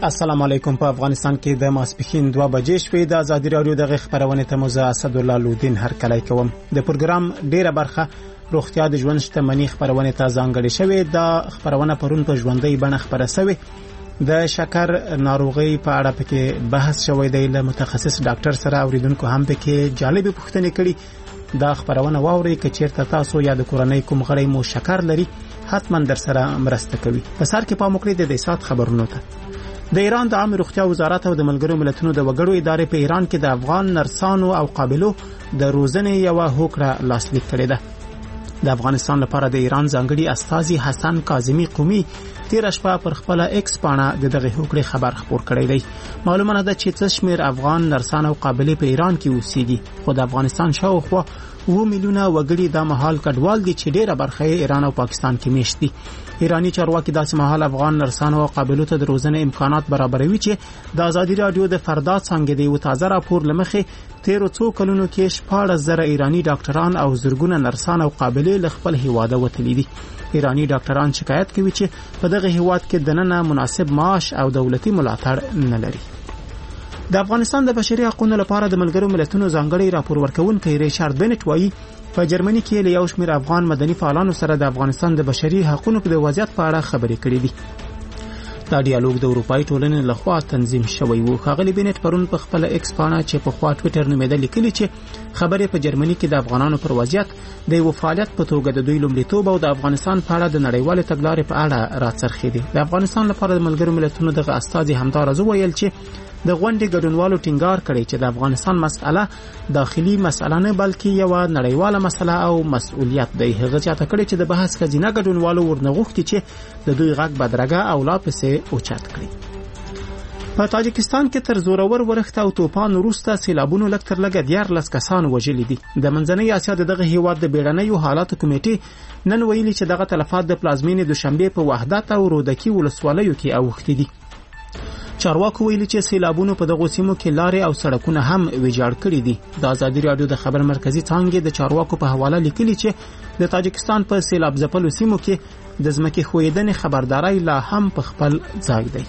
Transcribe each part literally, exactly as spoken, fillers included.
السلام علیکم. په افغانستان کې د ماسپښین دوه بجې شوې. د ازادي راډیو د خبرونه ته مزه اسد الله لودین هر کله کوم. د پروګرام ډیره برخه روغتیا د ژوند شتمنۍ خبرونه ته ځانګړې شوې. د خبرونه پرون په ژوندۍ بڼه خبره شوې. د شکر ناروغي په اړه پکې بحث شوی دی. له متخصص ډاکټر سره اوریدونکو هم پکې جالب پوښتنې کړي. دا خبرونه واوري چې چیرته تاسو یا د کورنۍ کوم غړی مو شکر لري حتما در سره مرسته کوي. په سر کې پام وکړئ د دې سات خبرونو ته. د ایران د عامه روغتیا وزارت او د ملګرو ملتونو د وګړو ادارې په ایران کې د افغان نرسانو او قابلو د روزنې یو هوکړه لاسلیک کړې ده. د افغانستان لپاره د ایران ځانګړي استازي حسن کاظمی قومي تیر شپه پر خپل ایکس پاڼه د دغه هوکړې خبر خپور کړی دی. معلومه ده چې څه شمیر افغان نرسان او قابلې په ایران کې اوسېږي، خو د افغانستان شاوخوا اوه میلیونه وګړي د مهال کډوال دي چې ډیره برخه ایران او پاکستان کې میشت دي. ایرانی چارواکي داسې مهال افغان نرسانو او قابلو ته د روزنې امکانات برابروي چې د ازادي راډیو د فردا څنګه دی و تازه راپور لمخې تیرو څو کلونو کې شپږ زره ایرانی ډاکټران او زرګونه نرسان او قابلې له خپل هیواده وتلي دي. ایرانی ډاکټران شکایت کوي چې په دغه هیواد کې دننه مناسب معاش او دولتي ملاتړ نه لري. د افغانستان د بشري حقوقو لپاره د ملګرو ملتونو ځانګړي راپور ورکونکي ریچارډ بنټ وایي په جرمني کې له یو شمېر افغان مدني فعالانو سره د افغانستان د بشري حقوقو د وضعیت په اړه خبرې کړې دي. دا ډیالوګ د اروپאי ټولنې لخوا تنظیم شوی و. ښاغلي بنټ پرون په خپل ایکس پاڼه چې په خوا ټوئیټر نومېده لیکلي چې خبرې په جرمني کې د افغانانو پر وضعیت د یو فعالیت په توګه د دوی لومړیتوب او د افغانستان په اړه د نړیوال تګلارې په اړه راڅرخي دي. د افغانستان لپاره د ملګرو ملتونو دغه استازي همدارز ویل چې د غونډې ګډونوالو ټینګار کړی چې د افغانستان مسأله داخلي مسأله نه بلکې یو نړیواله مسأله او مسؤلیت دی. هغه چاته کړی چې د بحث خزینه ګډونوالو ورنغوښتي چې د دوی غږ بدرګه او لا پسې اوچت کړي. په تاجکستان کې تر زورور ورښت او توپان وروسته سیلابونو لږ تر لږه دیارلس کسان وژلي دي. د منځنۍ اسیا د دغه هیواد د بیړنیو حالاتو کمیټې نن ویلي چې دغه تلفات د پلازمینې دوشنبه په وحدت او رودکي ولسوالیو کې اوښتي دي. چارواکو ویلي چې سیلابونو په دغه سیمو کې لارې او سړکونه هم ویجاړ کړي دي. د ازادي راډیو د خبر مرکزی څانګې د چارواکو په حواله لیکلي چې د تاجکستان په سیلاب ځپلو سیمو کې د ځمکې ښویدنې خبرداري لا هم په خپل ځای دی.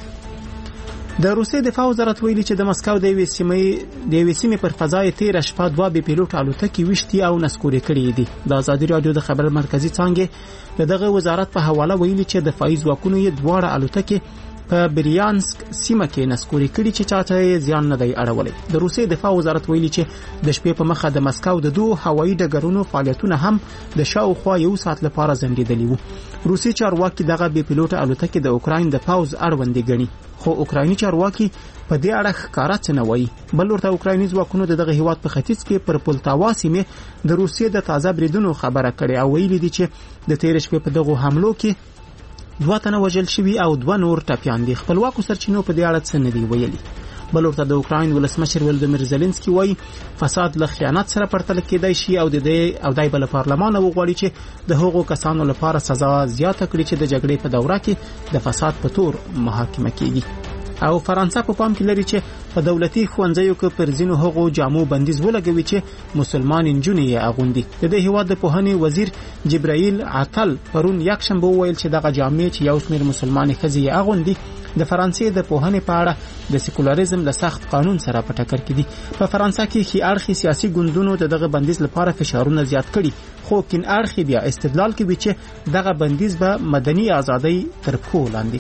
د روسیې دفاع وزارت ویلي چې د مسکو د یوې سیمې د یوې سیمې پر فضا تیر شپه دوه بي پیلوټ الوتکې وشتي او نسکوري کړې دي. د ازادي راډیو د خبر مرکزی څانګې دغه وزارت په حواله ویلي چې دفاعي ځواکونو یې دواړه الوتکې په بریانسک سیمه کې نسکوري کړي چې چاته زیان نه دی اړولې. د روسیې دفاع وزارت ویلي چې د شپې په مخه د مسکو د دوه هوایي ډګرونو فعالیتونه هم د شاوخوا یو ساعت لپاره ځنډېدلي وو. روسي چارواکي دغه بي پیلوټ الوتکې د اوکراین د پاوز اړوندې ګڼي، خو اوکرایني چارواکي په دې اړه ښکارا څه نه وایي. بل ورته اوکرایني ځواکونو د دغه هیواد په ختیځ کې پر پولتاوا سیمه د روسیې د تازه بریدونو خبره کړې او ویلي دي چې د تیر شپې په دغه حملو کې دوه تنه وژل شوي او دوه نور ټپيان دي. خپلواکو سرچینو په دې اړه څه نه دی ویلي. بل ورته د اوکراین ولسمشر ولودمیر زيلنسکي وایي فساد له خیانت سره پرتل کېدای شي او د دې او دای بل پارلمان وغواړي چې د هغو کسانو لپاره سزا زیاته کړي چې د جګړې په دوره کې د فساد په تور محاکمه کیږي. او فرانسه په پام کې لري چې په دولتي ښوونځیو کې پر ځینو هغو جامو بندیز ولګوي چې مسلمان انجونې یې اغوندي. د دې هیواد د پوهنې وزیر جبرائیل عطل پرون یک شنبه ویل چې دغه جامې چې یو شمېر مسلمان ښځې یې اغوندي د فرانسې د پوهنې په اړه د سیکولریزم له سخت قانون سره په ټکر کې دي. په فرانسه کې خي اړخي سیاسي ګوندونو دغه بندیز لپاره فشارونه زیات کړي، خو کین اړخي بیا استدلال کوي چې دغه بندیز به مدني ازادۍ تر پښو لاندې.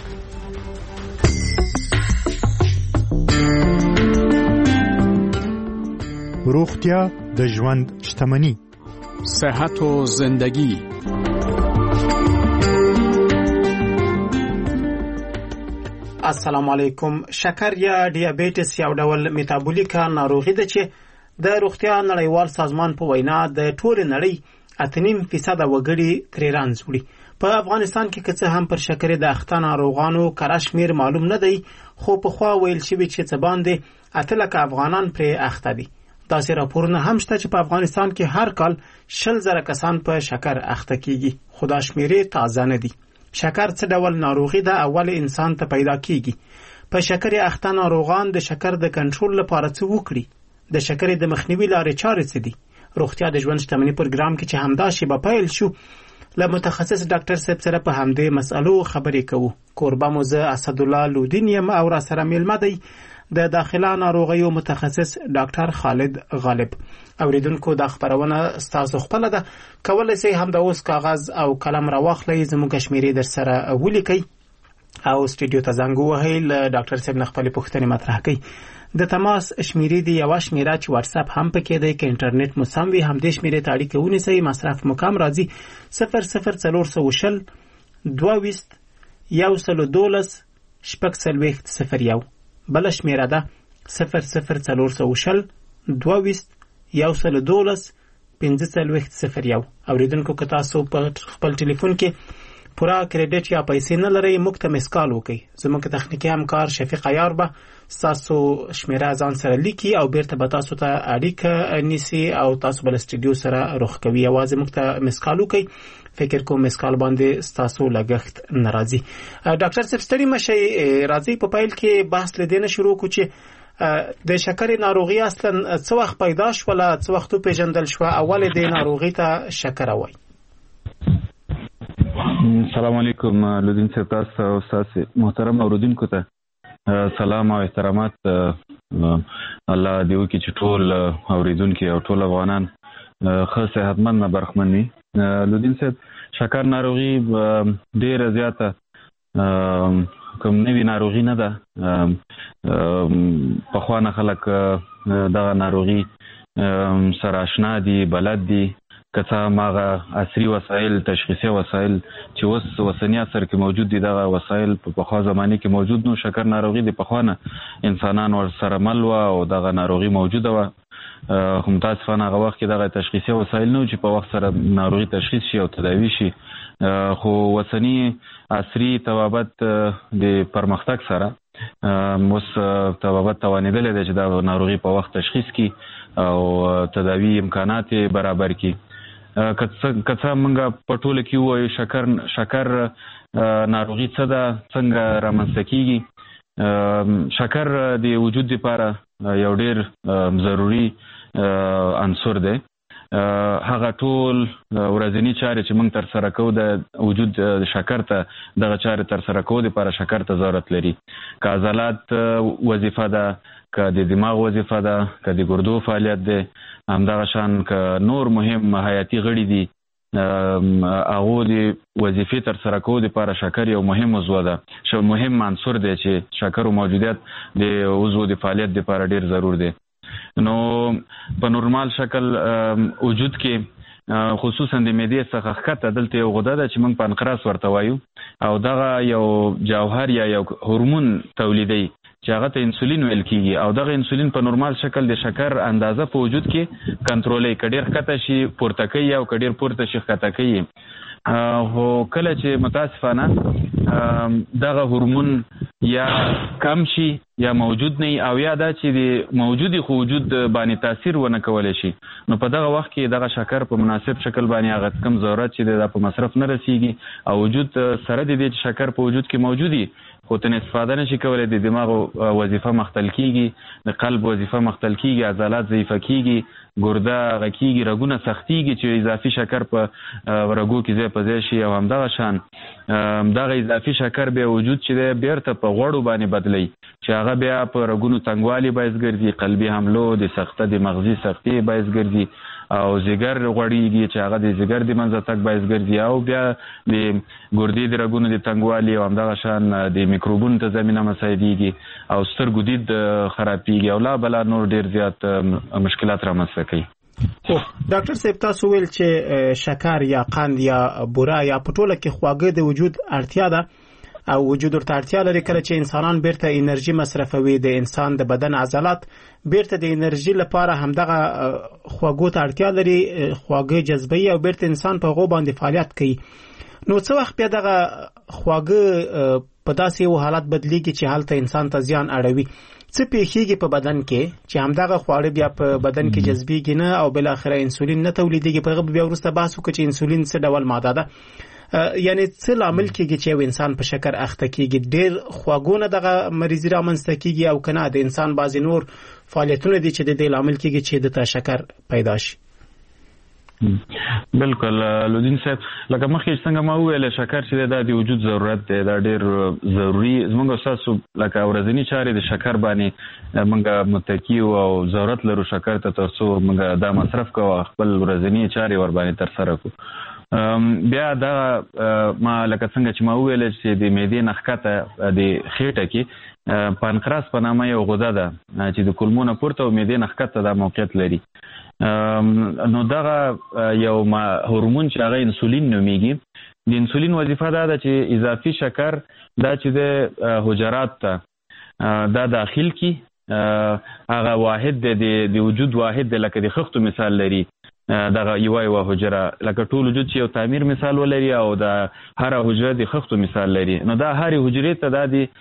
روغتیا د ژوند شتمنی، صحت و زندگی. السلام علیکم. شکر یا ډیابیټس یو ډول میټابولیک ناروغي ده چې د روغتیا نړیوال سازمان په وینا د ټول نړۍ اته نیم فیصد وګړي ترې رنځ وړي. په افغانستان کې که څه هم پر شکرې د اخته ناروغانو کره شمیر معلوم نه دی، خو په خوا ویل شوي چې څه باندې اته لکه افغانان پرې اخته دي. داسې راپورونه هم شته چې په افغانستان کې هر کال شل زره کسان په شکر اخته کیږي، خو دا شمیرې تازه نه دي. شکر څه ډول ناروغي ده؟ اول انسان ته پیدا کیږي. په شکر اخته ناروغان د شکر د کنټرول لپاره څه وکړي؟ د شکر د مخنیوي لارې چارې څه دي؟ روغتیا د ژوند شتمنۍ پروګرام کې چې همدا شی په پیل شو له متخصص ډاکټر صاحب سره په همدې مسالو خبرې کوو. کوربه مو زه اسدالله لودین یم او را سره میلمه دی د داخله ناروغیو متخصص ډاکټر خالد غالب. اوریدونکو دا خبرونه ستاسو خپل ده، کولای شئ هم د اوس کاغذ او قلم راواخلئ، زموږ شمیرې در سره ولیکئ او سټوډیو ته زنګ ووهئ، له ډاکټر صاحب نه خپلې پوښتنې مطرح کړئ. د تماس شمیرې دی یوه شمیره چې واتساپ هم پکې دی، که انټرنیټ مو سم وي همدې شمیرې ته اړیکه ونیسئ. مصرف مو کم راځي صفر صفر څلور سوه شل دوه ویشت یو سلو دولس شپږ څلوېښت صفر یو. بله شمیره ده صفر صفر څلور سوه شل دوه ویشت یو سلو دولس پنځه څلوېښت صفر یو. اوریدونکو که تاسو په خپل ټلیفون کې پورا کریډټ یا پیسې نه لرئ، موږ ته میس کال وکړئ. زموږ تخنیکي همکار شفیق عیار به ستاسو شمیره ځان سره لیکي او بیرته به تاسو ته اړیکه نیسي او تاسو بل سټوډیو سره رخ کوي. یوازې موږ ته میس کال وکړئ، فکر کوم میس کال باندې ستاسو لګښت نه راځي. ډاکټر صاحب ستړي مشئ، راځي په پیل کې بحث له دې نه شروع کړو چې د شکرې ناروغي اصلا څه وخت پیدا شوله، څه وخت وپېژندل شوه، اول د ناروغي ته شکره وایي. سلام علیکم لودین صاحب، تاسو او تاسو محترم اوریدونکو ته سلام او احترامات. الله دې وکړي چې ټول اوریدونکو او ټول افغانان ښه صحتمند نه برخمن وي. لودین صاحب، شکر ناروغي ډیره زیاته کوم نوې ناروغي نه ده. پخوانه خلک دغه ناروغي سره آشنا دي، بلد دي، که څه هغه عصري وسایل، تشخیصي وسایل چې اوس اوسني عصر کې موجود دي، دغه وسایل په پخوا زمانه کې موجود نو. شکر ناروغي د پخوانه انسانان ور سره مل وه او دغه ناروغي موجوده وه، خو متاسفانه هغه وخت کې دغه تشخیصي وسایل نه و چې په وخت سره ناروغي تشخیص شي او تداوي شي. خو اوسني عصري طبابت د پرمختګ سره اوس طبابت توانېدلی دی چې دا ناروغي په وخت تشخیص کړي او تداوي امکانات برابر کړي. که څه موږ په ټوله کې ووایو شکر شکر ناروغي څه ده، څنګه رامنځته کیږي. شکر د وجود لپاره یو ډیر ضروري عنصر دی. هغه ټول ورځنی چارې چې موږ تر سره کوو د وجود شکر ته دغه چارې تر سره کوو لپاره شکر ته ضرورت لري. که عضلات وظیفه ده، که د دماغ وظیفه ده، که د ګردو فعالیت دی، همدغه شان که نور مهم حیاتي غړي دي، هغو د وظیفې تر سره کوو لپاره شکر یو مهم عضو ده، مهم عنصر دی چې شکر او موجودیت د عضو د فعالیت لپاره ډیر ضرور دی. نو په نورمال شکل وجود کې خصوصا د معدې څخه ښکته دلته یو غده ده چې موږ پانکراس ورته وایو او دغه یو جوهر یا یو هورمون تولیدوي چې هغه ته انسولین ویل کیږي او دغه انسولین په نورمال شکل د شکر اندازه په وجود کې کنټرولوي، که ډیر ښکته شي پورته کوي او که ډیر پورته شي ښکته کوي. خو کله چې متاسفانه دغه هورمون یا کم شي یا موجود نه او یا دا چې د موجودی خو وجود باندې تاثیر ونه کولی شي، نو په دغه وخت کې دغه شکر په مناسب شکل باندې هغه کم ضرورت چې د په مصرف نه رسیږي او وجود سره د دې شکر په وجود کې موجودي خو تن استفاده نشي کولای. د دماغ وظیفه مختل کیږي، د قلب وظیفه مختل کیږي، عضلات ضعیفه کیږي، ګرده غکیږي، رګونه سختيږي چې اضافي شکر په رګو کې ځای په ځای شي او همدغه شان دغه اضافي شکر به وجود چې د بیرته په غوړو باندې بدلی چې هغه بیا په رګونو تنګوالي باعث ګرځي، قلبي حملو، د سخته د مغزي سختي باعث ګرځي او زیګر غوړیږي چې هغه د زیګر د منځ تک باعث ګرځي او بیا د ګردې د رګونو د تنګوالي او همدغه شان د میکروبونو ته زمينه مساعدېږي او سترګو دید خرابېږي او لا بلا نور ډیر زیات مشکلات رامنځته کوي. او ډاکټر صاحب تاسو ویل چې شکر یا قند یا بوره یا پټوله کې خواږه د وجود اړتیا ده او وجود ورته اړتیا لري. کله چې انسانان بیرته انرژي مصرفوي، د انسان د بدن عضلات بیرته د انرژي لپاره همدغه خواږو ته اړتیا لري، خواږه جذبوي او بیرته انسان په هغو باندې فعالیت کوي. نو څه وخت بیا دغه خواږه په داسې یو حالت بدلیږي چې هلته انسان ته زیان اړوي؟ څه پیښیږي په بدن کې چې همدغه خواړه بیا په بدن کې جذبیږي نه او بل اخره انسولین نه تولیدېږي؟ په هغه بیا وروسته بحث وکړو چې انسولین څه ډول ماده ده، یعنی څه لامل کېږي چې یو انسان په شکر اخته کېږي؟ ډېر خواږونه دغه مریضي رامنځته کېږي او که نه د انسان بعضې نور فعالیتونه دي چې د دې لامل کېږي چې د ته شکر پیدا شي؟ بالکل لودین صاحب لکه مخکې څنګه ما وویل شکر چې دا د وجود ضرورت دی دا ډیر ضروری زموږ تاسو لکه ورځنی چارې د شکر باندې موږ متکی او ضرورت لرو شکر ته ترڅو موږ دا مصرف کوو خپل ورځنی چارې ور باندې تر سره کوو بیا دا ما لکه څنګه چې ما وویل چې د معدې نخکته د خېټه کې پانکراس په نامه یو غده ده چې د کولمو نه پورته او معدې نخکته دا موقعیت لري نو دغه یو هورمون چې هغه انسولین نومیږي د انسولین وظیفه دا ده چې اضافي شکر دا چې د حجرات ته دا داخل کی هغه واحد د وجود واحد د لکه د خښتو مثال لري دغه یو یو حجره لکه ټول وجود چې یو تعمیر مثال ولري او د هر حجره د خښتو مثال لري نو دا هر حجرې ته دا د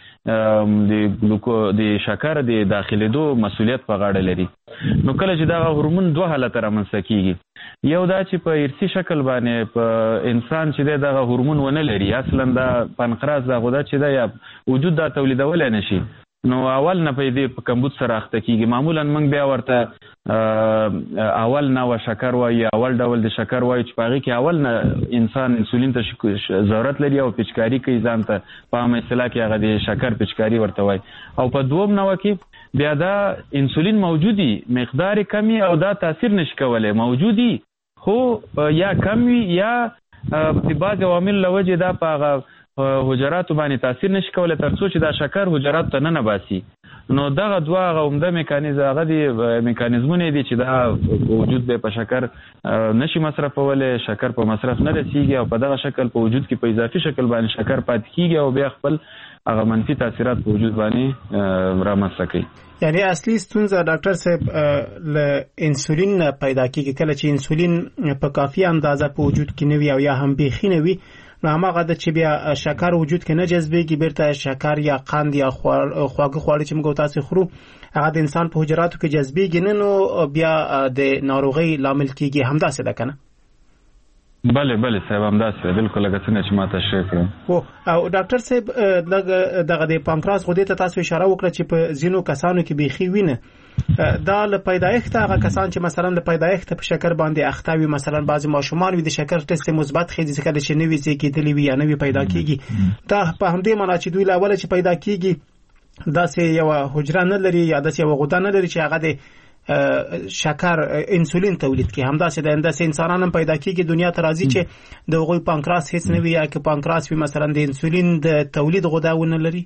د شکر د داخليدو مسؤلیت په غاړه لري نو کله چې دا هورمون دوه حالت رامنځته کیږي یو دا چې په ارثي شکل باندې په انسان چې دغه هورمون ونه لري اصلا دا پانکراس دا غده چې دا یا وجود دا تولیدول نه شي نو اول نه پیدا په کمبود سره اخته کیږي معمولا موږ بیا ورته اول نه و شکر وایي اول ډول د شکر وایي چې پاغي کې اول نه انسان انسولین ته ضرورت لري او پچکاری کوي ځان ته په عامه اصطلاح کې هغه د شکر پچکاری ورته وایي او په دوم نو کې بیا دا انسولین موجودي مقدار کمی او دا تاثیر نشي کولای موجودي خو یا کم وي یا په بعض عوامل لوجه دا په حجرات باندې تاثیر نشي کولای ترڅو چې دا شکر حجرات ته نه باسي نو دغه دوه غومده میکانیزم هغه دی میکانیزمونه دي چې دا وجود به په شکر نشي مصرفولای شکر په مصرف نه رسیږي او په دغه شکل په وجود کې په اضافي شکل باندې شکر پاتې کیږي او بیا خپل هغه منفي تاثیرات په وجود باندې رامنځته کوي یعنی اصلي ستونزه ډاکټر صاحب له انسولین پیدا کیږي کله چې انسولین په کافي اندازه په وجود کې نه وي او یا هم بیخي نه وي نو هغه د چې بیا شکر وجود کې نه جذبېږي بیرته شکر یا قند یا خواږه خواړه چې موږ تاسو خورو هغه د انسان په حجراتو کې جذبېږي نه نو بیا د ناروغي لامل کیږي همداسې ده کنه بله بله صاحب همداسې بالکل لکه څنګه چې ما تشریح کړم او ډاکټر صاحب دغه د پانکراس غدې ته تاسو اشاره وکړه چې په ځینو کسانو کې بیخي وینه دا له پیدایښت هغه کسان چې مثلا له پیدایښت په شکر باندې اخته وي مثلا بعضی ماشومان وي د شکر ټیسټ مثبت خېږي ځکه چې نوې ځای کې تللی وي یا نوې پیدا کیږي دا په همدې معنی چې دوی له اوله چې پیدا کیږي دا سه یو حجره نه لري یا د یو غده نه لري چې هغه د شکر انسولین تولید کی همدا چې د انداسه انسانانو پیدا کیږي دنیا ته راځي چې د غوي پانکراس هیڅ نه وي یا کې پانکراس وي مثلا د انسولین د تولید غده ونه لري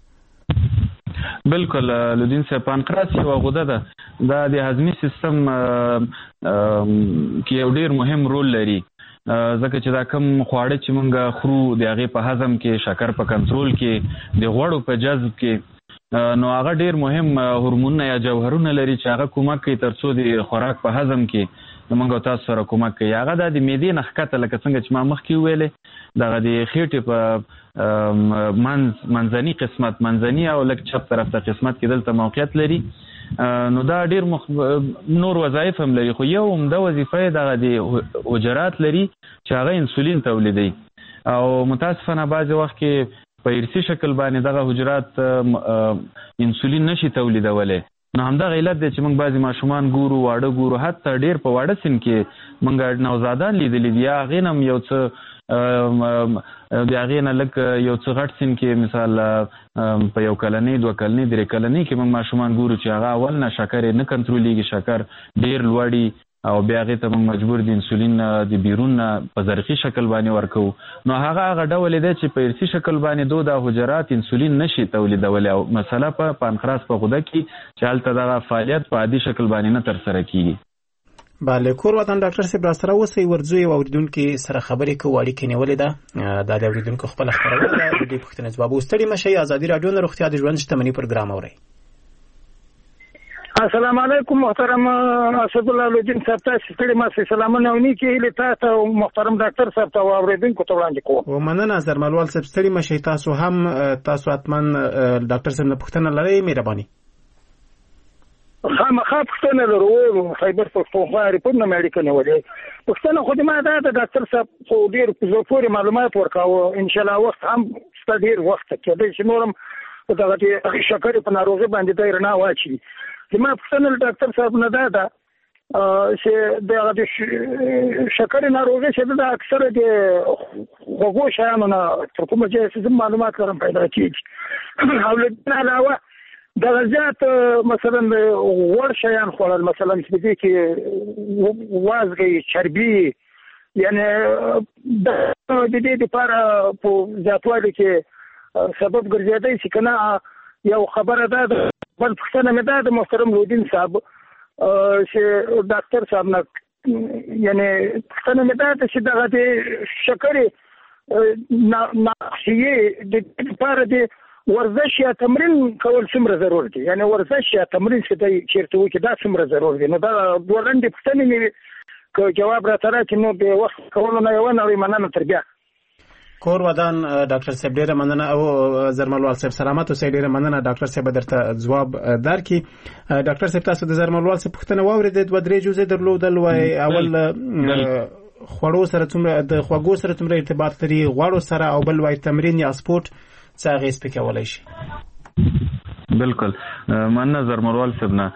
بالکل لودین صاحب پانکراس یو غده ده دا د هضمي سیستم کې یو ډیر مهم رول لري ځکه چې دا کم خواړه چې مونږ خورو د هغه په هضم کې شکر په کنټرول کې د غوړو په جذب کې نو هغه ډیر مهم هورمونونه یا جوهرونه لري چې هغه کومک کوي ترڅو د خوراک په هضم کې موږ تاسو سره کومک کوي هغه د معدې نخکته لکه څنګه چې ما مخکې ویلې دغه د خېټې په منځ منځني قسمت منځني او لک چپ طرف ته قسمت کې دلته موقعیت لري نو دا ډیر مخ... نور وظایف هم لري خو یو هم د وظیفه دغه د حجرات لري چې هغه انسولین تولیدي او متاسفانه بعض وخت کې په ارثي شکل باندې دغه حجرات انسولین نشي تولیدولای نو همدا علت دی چې موږ بعضی ماشومان ګورو واړه ګورو حتی ډیر په واړه سن کې موږ نوزادان لیدلې دي هغه نم یو څه د هغه نه لک یو څه غټ سن کې مثال په یو کلنۍ دوه کلنۍ درې کلنۍ کې موږ ماشومان ګورو چې هغه اول نه شکر نه کنټرولېږي شکر ډیر لوړی او بیا هغه ته موږ مجبور دي انسولین د بیرون په زرخي شکل باندې ورکو نو هغه هغه ډول دی چې په ارثي شکل باندې دوه د حجرات انسولین نشي تولیدولای او مسله په پانکراس په غده کې چې هلته دغه فعالیت په عادي شکل باندې نه تر سره کیږي bale کور وطن ډاکټر صاحب سره اوسئ ورځو او اوریدونکو سره خبرې کوو اړیکې نیولې ده د اوریدونکو خپل خبرونه د دې پوښتنې ځواب وستړي مشي ازادي رادیو نه روغتیا د ژوند شتمنۍ پروګرام اوري السلام علیکم محترم اسد الله لودین صاحب تاسو ستړي ما سي سلامونه ونی کې له تاسو محترم ډاکټر صاحب ته اوریدونکو ته وړاندې کوم ومننه نظر ملوال صاحب ستړي مشي تاسو هم تاسو اتمن ډاکټر صاحب نه پوښتنه لرئ مهرباني خامخا پوښتنه لرو خیبر پښتونخوا ریپورت نه مې اړیکه نیولې پوښتنه خو دې ما دا د ډاکټر صاحب خو ډېر په پوره معلومات ورکاوه ان شاء الله وخت هم ډېر وخت کې چې نورم دغه شکر په ناروغي باندې د رڼا واچي ما پوښتنه ډاکټر صاحب نه دا ده چې د شکر ناروغي چې د اکثره د غوږو شیانو نه تر کومه چې معلومات لرم پیدا کیږي او له علاوه د غزيات مثلا ور شیان خوړل مثلا چې دې کې وازګي چربي یعنی د دې لپاره په ذاتوالي کې سبب ګرځیدای چې کنه یو خبره ده بل پښتنه مې ده د محترم لودین صاحب چې ډاکټر صاحب نه یعنی پښتنه مې ده چې دغه د شکرې ناقصي د لپاره د ورزش یا تمرین کول څومره ضرور دي یعنی ورزش یا تمرین چې د چیرته وکړي دا څومره ضرور دي نو دا ورندې پښتنه مې که جواب را ترا چې نو به وخت کولو نه یو نه مننه تر بیا کور ودان ډاکټر صاحب ډیره مننه او زرملوال صاحب سلامات اوسئ ډیره مننه ډاکټر صاحب درته ځواب درکړي ډاکټر صاحب تاسو د زرملوال صاحب پوښتنه واورېدل دوه درې جزء درلودل وای اول خوړو سره څومره د خواږو سره څومره ارتباط لري غوړو سره او بل وای تمرین یا سپورت څه اغیز پکې کولای شي بالکل مننه زرملوال صاحب نه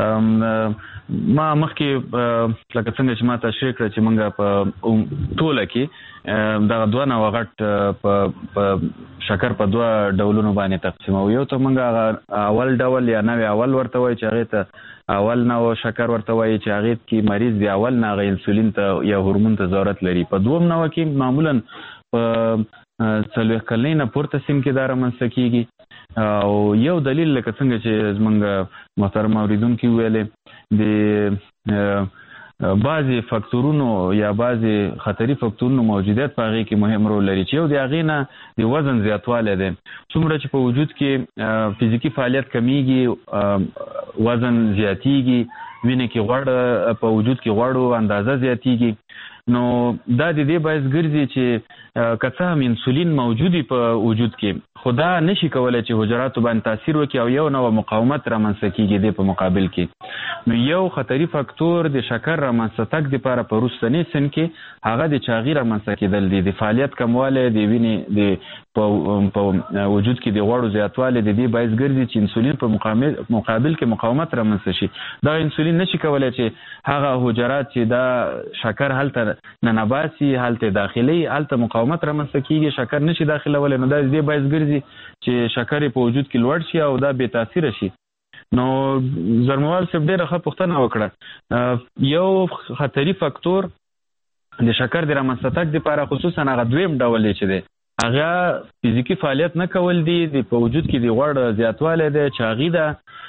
ما مخکې لکه څنګه چې ما تشریح کړ چې موږ په ټوله کې دا دوه نوع غټ په شکر په دوه ډولونو باندې تقسیمو یو ته موږ اول ډول یا نوې اول ورته وایي چې هغه ته اول نوع شکر ورته وایي چې هغه کې مریض دی اول نه غي انسولین ته یا هورمون ته ضرورت لري په دوم نوع کې معمولا په څلوېښت کلنۍ نه پورته سیم کې دا رامنځته کیږي او یو دلیل لکه څنګه چې زمونږ محترم اوریدونکي ویلې د بعضی فاکتورونو یا بعضی خطري فاکتورونو موجودیت په هغه کې مهم رول لري چې یو د هغې نه د وزن زیاتوالی دی څومره چې په وجود کې فزیکي فعالیت کمیږي وزن زیاتیږي وینې کې غوړ په وجود کې غوړو اندازه زیاتیږي نو دا د دې باعث ګرځي چې که څه هم انسولین موجودی په وجود کې خدا نشي کولای چې حجراتو باندې تاثیر وکړي او یو نوع مقاومت رامنځته کیږي د په مقابل کې نو یو خطري فاکتور د شکر رامنځته تګ لپاره په وروستني سن کې هغه د چاغي رامنځته کېدل دي د فعالیت کموالی د وینې د په وجود کې د غوړو زیاتوالی د دې باعث ګرځي چې انسولین په مقابل کې مقاومت رامنځته شي دا انسولین نشي کولای چې هغه حجرات چې دا شکر هلته ننباسي هلته داخلي هلته مقاومت رامنځته کیږي شکر نشي داخلولی نو دا د دې باعث ګرځي چې شکر په وجود کې لوړ شي او دا بې تاثیره شي نو زرموال صاحب ډېره ښه پوښتنه وکړه یو خطري فاکتور د شکر د رامنځته تګ دپاره خصوصا هغه دویم ډول دی چې دی هغه فزیکي فعالیت نه کول دي د په وجود کې د غوړ زیاتوالی دی چاغي ده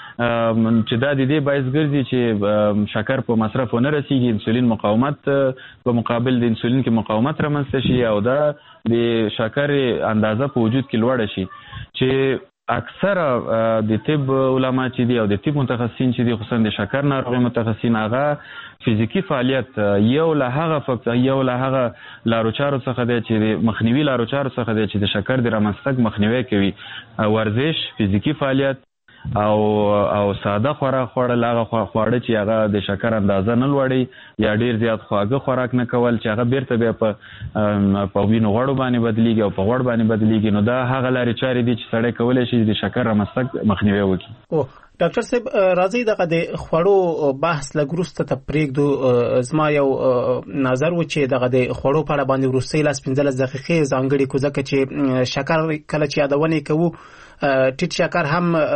چې دا د دې باعث ګرځي چې شکر په مصرف ونه رسیږي انسولین مقاومت په مقابل د انسولین کې مقاومت رامنځته شي او دا د شکر اندازه په وجود کې لوړه شي چې اکثره د طب علما چې دي او د طب متخصصین چې دي خصوصا د شکر ناروغي متخصصین هغه فزیکی فعالیت یو له هغه فکر یو له هغه لاروچارو څخه دی چې مخنیوي لاروچارو څخه دی چې د شکر د رامنځته مخنیوي کوي ورزش فزیکی فعالیت او او ساده خوراک خوړل هغه خواړه چې هغه د شکر اندازه نه لوړي یا ډیر زیات خواږه خوراک نه کول چې هغه بیرته بیا په په وینو غوړو باندې بدلیږي او په غوړ باندې بدلیږي نو دا هغه لارې چارې دي چې سړی کولی شي د شکر رامنځته مخنیوي وکړي. او ډاکټر صاحب راځي دغه د خوړو بحث لږ وروسته ته پرېږدو زما یو نظر و چې دغه د خوړو په اړه باندې وروستۍ لس پنځلس دقیقې ځانګړې کړو ځکه چې شکر کله چې یادونه یې کوو ټیټ شکر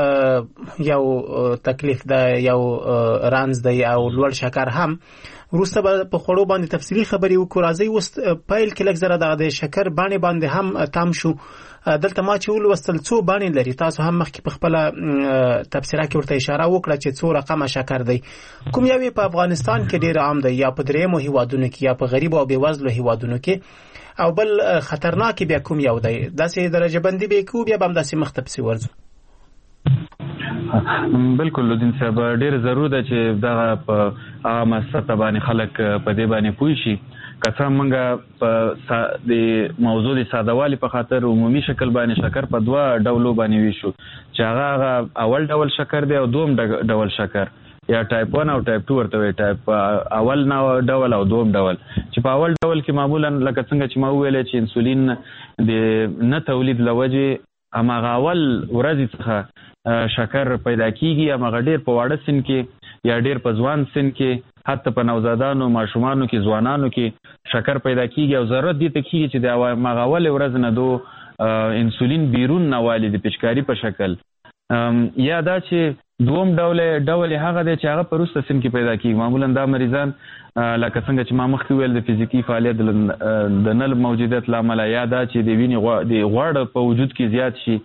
هم یو تکلیف ده یو رانز دی او لوړ شکر هم وروسته به په خوړو باندې تفصیلي خبرې وکړو. راځي اوس پیل کې لږ زره د شکر باندې باندې هم تام شو دلته ما چې ولوستل څو باندې لري تاسو هم مخکې په خپل تفسیره کې ورته اشاره وکړه چې څو رقمه شکر دی کوم یو په افغانستان کې ډیر عام دی یا په دریمو هیوادونو کې یا په غریب او بېوزلو هیوادونو کې او بل خطرناک بیا کوم یو دی داسې درجه بندي به کوو بیا به هم داسې مخ ته پسې ورځو. بالکل لودین صاحب ډیر ضرور ده چې دغه په عامه سطح باندې خلک په دې باندې پوه شي که څه موږ په د موضوع د سادهوالي په خاطر عمومي شکل باندې شکر په دوه ډولو باندې ویشو چې هغه اول ډول شکر دی او دوم ډول شکر یا ټایپ ون او ټایپ ټو ورته وایي ټایپ اول ډول او دوم ډول چې په اول ډول کې معمولا لکه څنګه چې ما وویلې چې انسولین د نه تولید له وجې هماغه اول ورځې څخه شکر پیدا کیږي هماغه ډېر په واړه سن کې یا ډېر په ځوان سن کې حتی په نوزادانو ماشومانو کې ځوانانو کې شکر پیدا کیږي او ضرورت دې ته کیږي چې د مغاول ورځ نه دو انسولین بیرون نه والي د پچکاری په شکل یا دا چې دوم ډول ډول هغه دی چې هغه په وروسته سن کې پیدا کیږي. معمولا دا مریضان لکه څنګه چې ما مخکې ویل د فزیکي فعالیت د نه موجودیت له امله یا دا چې د وینې د غوړ په وجود کې زیات شي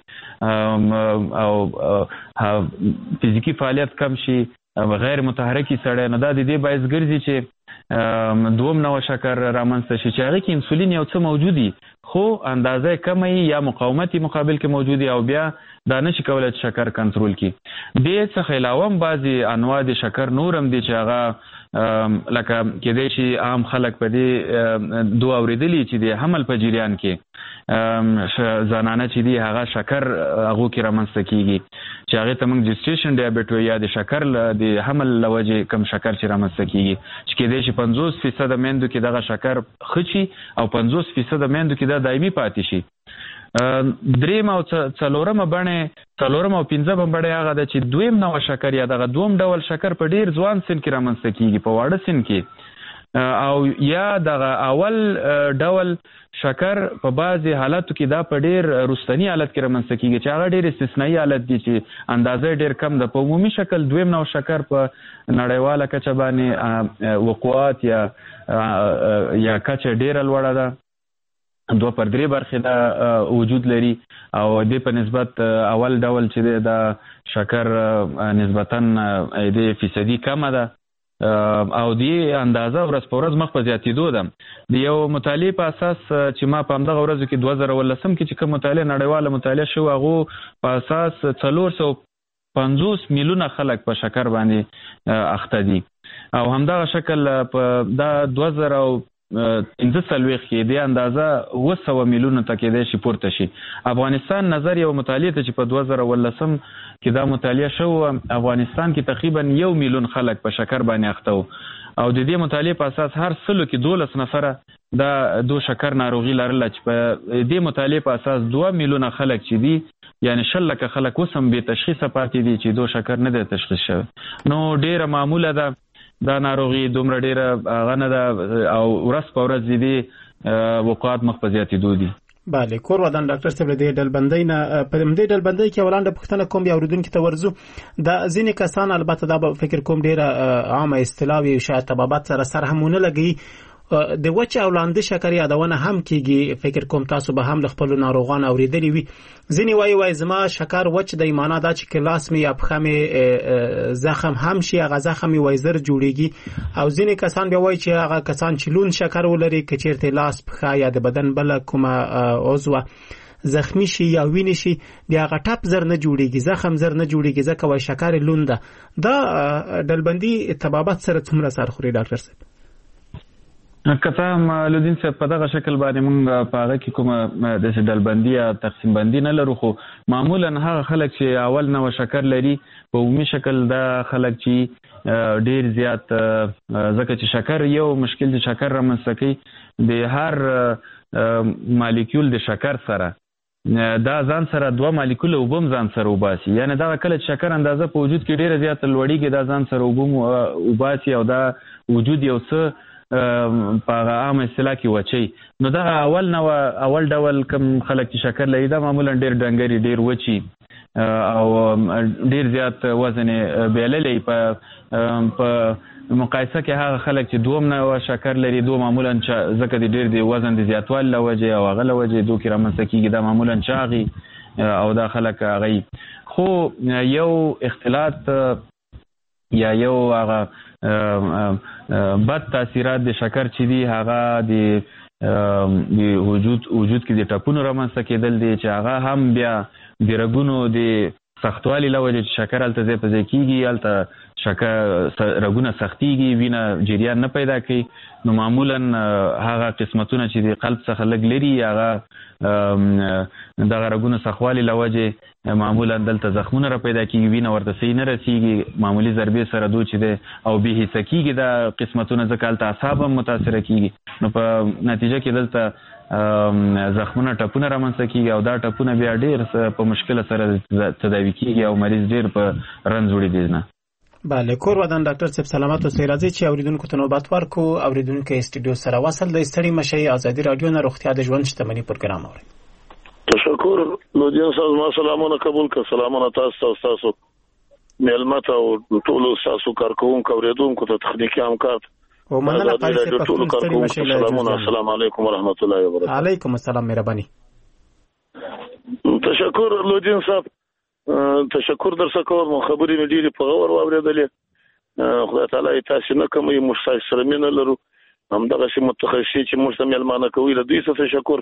او فزیکي فعالیت کم شي غیر متحرکي سړی، نو دا د دې باعث ګرځي چې دوم نوع شکر رامنځته شي چې هغه کې انسولین یو څه موجودي خو اندازه کمه یا مقاومتي مقابل کې موجودي او بیا دا نشي کولای چې شکر کنټرول کړي. دې څخه علاوه هم بعضي انواع د شکر نور هم دي چې هغه لکه کېدای شي عام خلک په دې دوه اورېدلي چې د حمل په جریان کې زنانه چې دي هغه شکر هغو کې رامنځته کیږي چې هغې ته موږ جسټیشن ډایبټ وایو یا د شکر د حمل له وجې کم شکر چې رامنځته کیږي چې کېدای شي پنځوس فیصده میندو کې دغه شکر ښه شي او پنځوس فیصده میندو کې دا دایمي پاتې شي. دریم او څلورمه بڼې څلورم او پنځمه بڼې هغه ده چې دویم نوع شکر یا دغه دوم ډول شکر په ډیر ځوان سن کې رامنځته کیږي په واړه سن کې او یا دغه اول ډول شکر په بعضې حالاتو کې دا په ډیر رستنی حالت کې رامنځته کیږي چې هغه ډیر استثنایی حالت دي چې اندازه ډیر کم ده. په عمومي شکل دویم نوع شکر په نړیواله کچه باندې وقوعات یا یا کچه ډیره لوړه ده، دوه پر درې برخې دا وجود لري او دې په نسبت اول ډول چې دا شکر نسبتاً دې فیصدي کمه ده او دې اندازه ورځ په ورځ مخ په زیاتېدو ده. د یو مطالعې په اساس چې ما په همدغه ورځو کې دوه زره اوولسم کې چې کوم مطالعه نړیواله مطالعه شو هغو په اساس څلور سوه پنځوس میلیونه خلک په شکر باندې اخته دي او همدغه شکل په دا دوه زره پنځه څلوېښت کې دې اندازه اوه سوه میلیونه ته کېدای شي پورته شي. افغانستان نظر یو مطالعې ته چې په دوه زره اوولسم کې دا مطالعه شو افغانستان کې تقریبا یو میلیون خلک په شکر باندې اخته وو او د دې مطالعې په اساس هر سلو کې دولس نفره دا دو شکر ناروغي لرله چې په دې مطالعې په اساس دوه میلیونه خلک چې دي یعنی شل لکه خلک اوس هم بې تشخیصه پاتې دي چې دو شکر نه دی تشخیص شوی. نو ډېره معموله ده دا ناروغي دومره ډیره هغه نه ده او ورځ په ورځ دې وقوعات مخ په زیاتېدو دي. بله کور ودان ډاکټر صاحب دې ډلبندۍ نه په دې ډلبندۍ کې ولانده پوښتنه کوم بیا اوریدونکو ته ورځو دا ځینې کسان البته دا فکر کوم ډیره عامه اصطلاح وي شاید طبابت سره سره همونه لګي د وچ او لاندې شکر یادونه هم کیږي. فکر کوم تاسو به هم له خپل ناروغان اوریدلی وي ځینې وایي وایي زما شکر وچ دی معنا دا چې کلاس می یا پخه می زخم هم شي هغه زخم می وای زر جوړیږي او ځینې کسان بیا وایي چې هغه کسان چې لون شکر ولري که چیرته لاس پخه یا د بدن بل کومه عضو زخمی شي یا وینې شي بیا هغه ټپ زر نه جوړیږي زخم زر نه جوړیږي ځکه وای شکر لون ده. دا ډلبندي طبابت سره څومره سر خوري ډاکټر صاحب؟ کته معلودین صاحب په دغه شکل باندې موږ په هغه کې کومه د ډلبندي یا تقسیم بندي نه لرو خو معمولا هغه خلک چې اول نوع شکر لري په عمومي شکل دا خلک چې ډیر زیات ځکه چې شکر یو مشکل د شکر رامنځته کوي د هر مالیکول د شکر سره دا ځان سره دوه مالیکول اوبه هم ځان سره وباسي یعنی دا کله چې شکر اندازه په وجود کې ډیره زیاته لوړیږي دا ځان سره اوبه وباسي او دا وجود یو څه په عام اصطلاح کې وچی. نو دا اول نو اول ډول کوم خلک چې شکر لري دا معمولا ډیر ډنګري ډیر وچی او ډیر زیات وزن بیللې په په مقایسه کې هغه خلک چې دوم نو شکر لري دوه معمولا ځکه د ډیر دی وزن د زیاتوالي له وجې او هغه له وجې دوه کې رامنځته کېږي دا معمولا چاغي او دا خلک هغه خو یو اختلاط یا یو هغه بد تاثیرات د شکر چې دي هغه د وجود وجود کې د ټپونو رامنځته کېدل دي چې هغه هم بیا د رګونو د سختوالي له وجې چې شکر هلته ځای په ځای کېږي هلته شکر رګونه سختېږي وینه جریان نه پیدا کوي. نو معمولا هغه قسمتونه چې د قلب څخه لږ لري هغه دغه رګونو سختوالي له وجې معمولا دلته زخمونه را پیدا کېږي وینه ورته صحیح نه رسېږي معمولي ضربې سره دو چې دی او بې حسه کېږي دا قسمتونه ځکه هلته اعصاب هم متاثره کېږي. نو په نتیجه کې دلته زخمونه ټپونه رامنځته کېږي او دا ټپونه بیا ډېر په مشکله سره تداوي کېږي او مریض ډېر په رنځ وړي دي. نه بله کور ودان ډاکټر صاحب سلامات اوسئ. راځي چې اوریدونکو ته نوبت ورکو. اوریدونکو استودیو سره وصل د ستړي مشي ازادي رادیو نه روغتیا د ژوند شتمنۍ پروګرام اوري. تشکر لودین صاحب ما سلامونه قبول کړ. سلامونه تاسو او تاسو ملمت او ټول تاسو کارکونکو اوریدونکو ته تخنیکی همکار او مننه پالیسه پښتون ستړي مشي. سلامونه السلام علیکم ورحمت الله وبرکاته. علیکم السلام مهرباني. تشکر لودین صاحب تشکر در څخه کوم خبرې مې ډېرې په غور واورېدلې. خدای تعالی تاسو نه کومې مشتاق سره مینه لرو همدغه چې متخصص چې موږ ته ملمانه کوي له دوی څخه تشکر.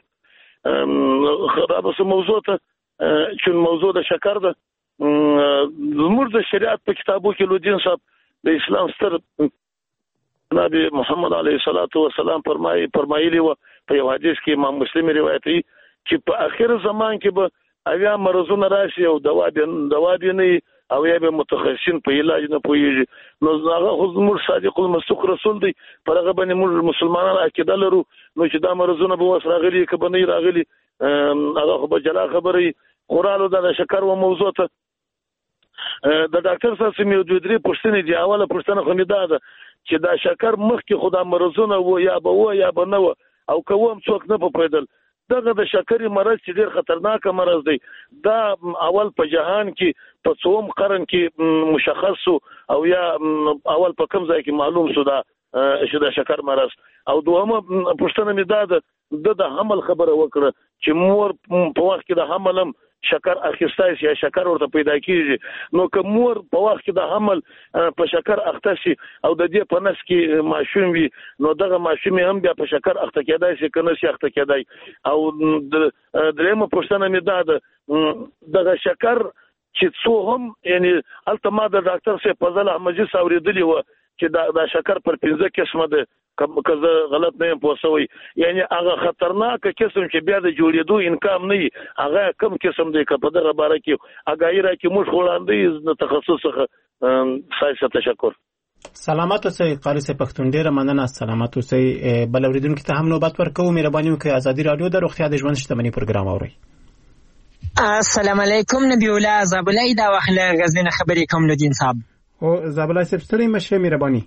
خرابه موضوع ته چې موضوع د شکر ده زموږ د شریعت په کتابو کې لودین صاحب د اسلام ستر نبی محمد علیه الصلاۃ والسلام فرمایي فرمایلی و په یو حدیث کې امام مسلم روایت کوي چې په اخر زمان کې به اویا مرزونه راشي او دوا دې دوا دې نه او یا به متخصصین په علاج نه پويږي. نو هغه خو زموږ صادق المصدوق رسول دی پر هغه باندې موږ مسلمانان عقیده لرو نو چې دا مرزونه به وس راغلي کبه نه راغلي هغه خو به جلا خبري قرانو د شکر و موضوع ته د ډاکټر صاحب سمې دوه درې پوښتنې دی. اوله پوښتنه خو مې دا ده چې دا شکر مخکې خدا مرزونه و یا به و یا به نه و او کوم څوک نه په پیدل دغه د شکرې مرض چې ډېر خطرناک مرض دی دا اول په جهان کې په څوم قرن کې مشخص او یا اول په کوم ځای کې معلوم شو دا چې د شکر مرض. او دوهمه پوښتنه مې دا ده د حمل خبره وکړه چې مور په وخت کې د حمل هم شکر اخیستای شي یا شکر ورته پیدا کیږي نو که مور په وخت کې د حمل په شکر اخته شي او د دې په نس کې ماشوم وي نو دغه ماشوم هم بیا په شکر اخته کېدای شي کنه شي اخته کېدای. او درېمه پوښتنه مې دا ده دغه شکر چې څو هم یعنی الته ما د ډاکټر صاحب فضل احمدي اوریدلی و چې دا د شکر پر پنځه قسمه ده که زه غلط نه یم پوه شوی یعنی هغه خطرناک قسم چې بیا د جوړېدو امکان نه وي هغه کم قسم دی که په دغه باره کې اګاهي راکړي موږ وړاندې د تخصص څخه سایسه تشکر. سلامات اوسئ قاری صاحب پښتون ډېره مننه. سلامات اوسئ. بل اوریدونکو ته هم نوبت ورکوو. مهرباني وکړئ ازادي رادیو د روغتیا د ژوند شتمنۍ پروګرام اورئ. السلام علیکم نبی الله زابلای دا وخت له غزنی خبرې کوم لودین صاحب. او زابلای صاحب ستړي مشه مهرباني.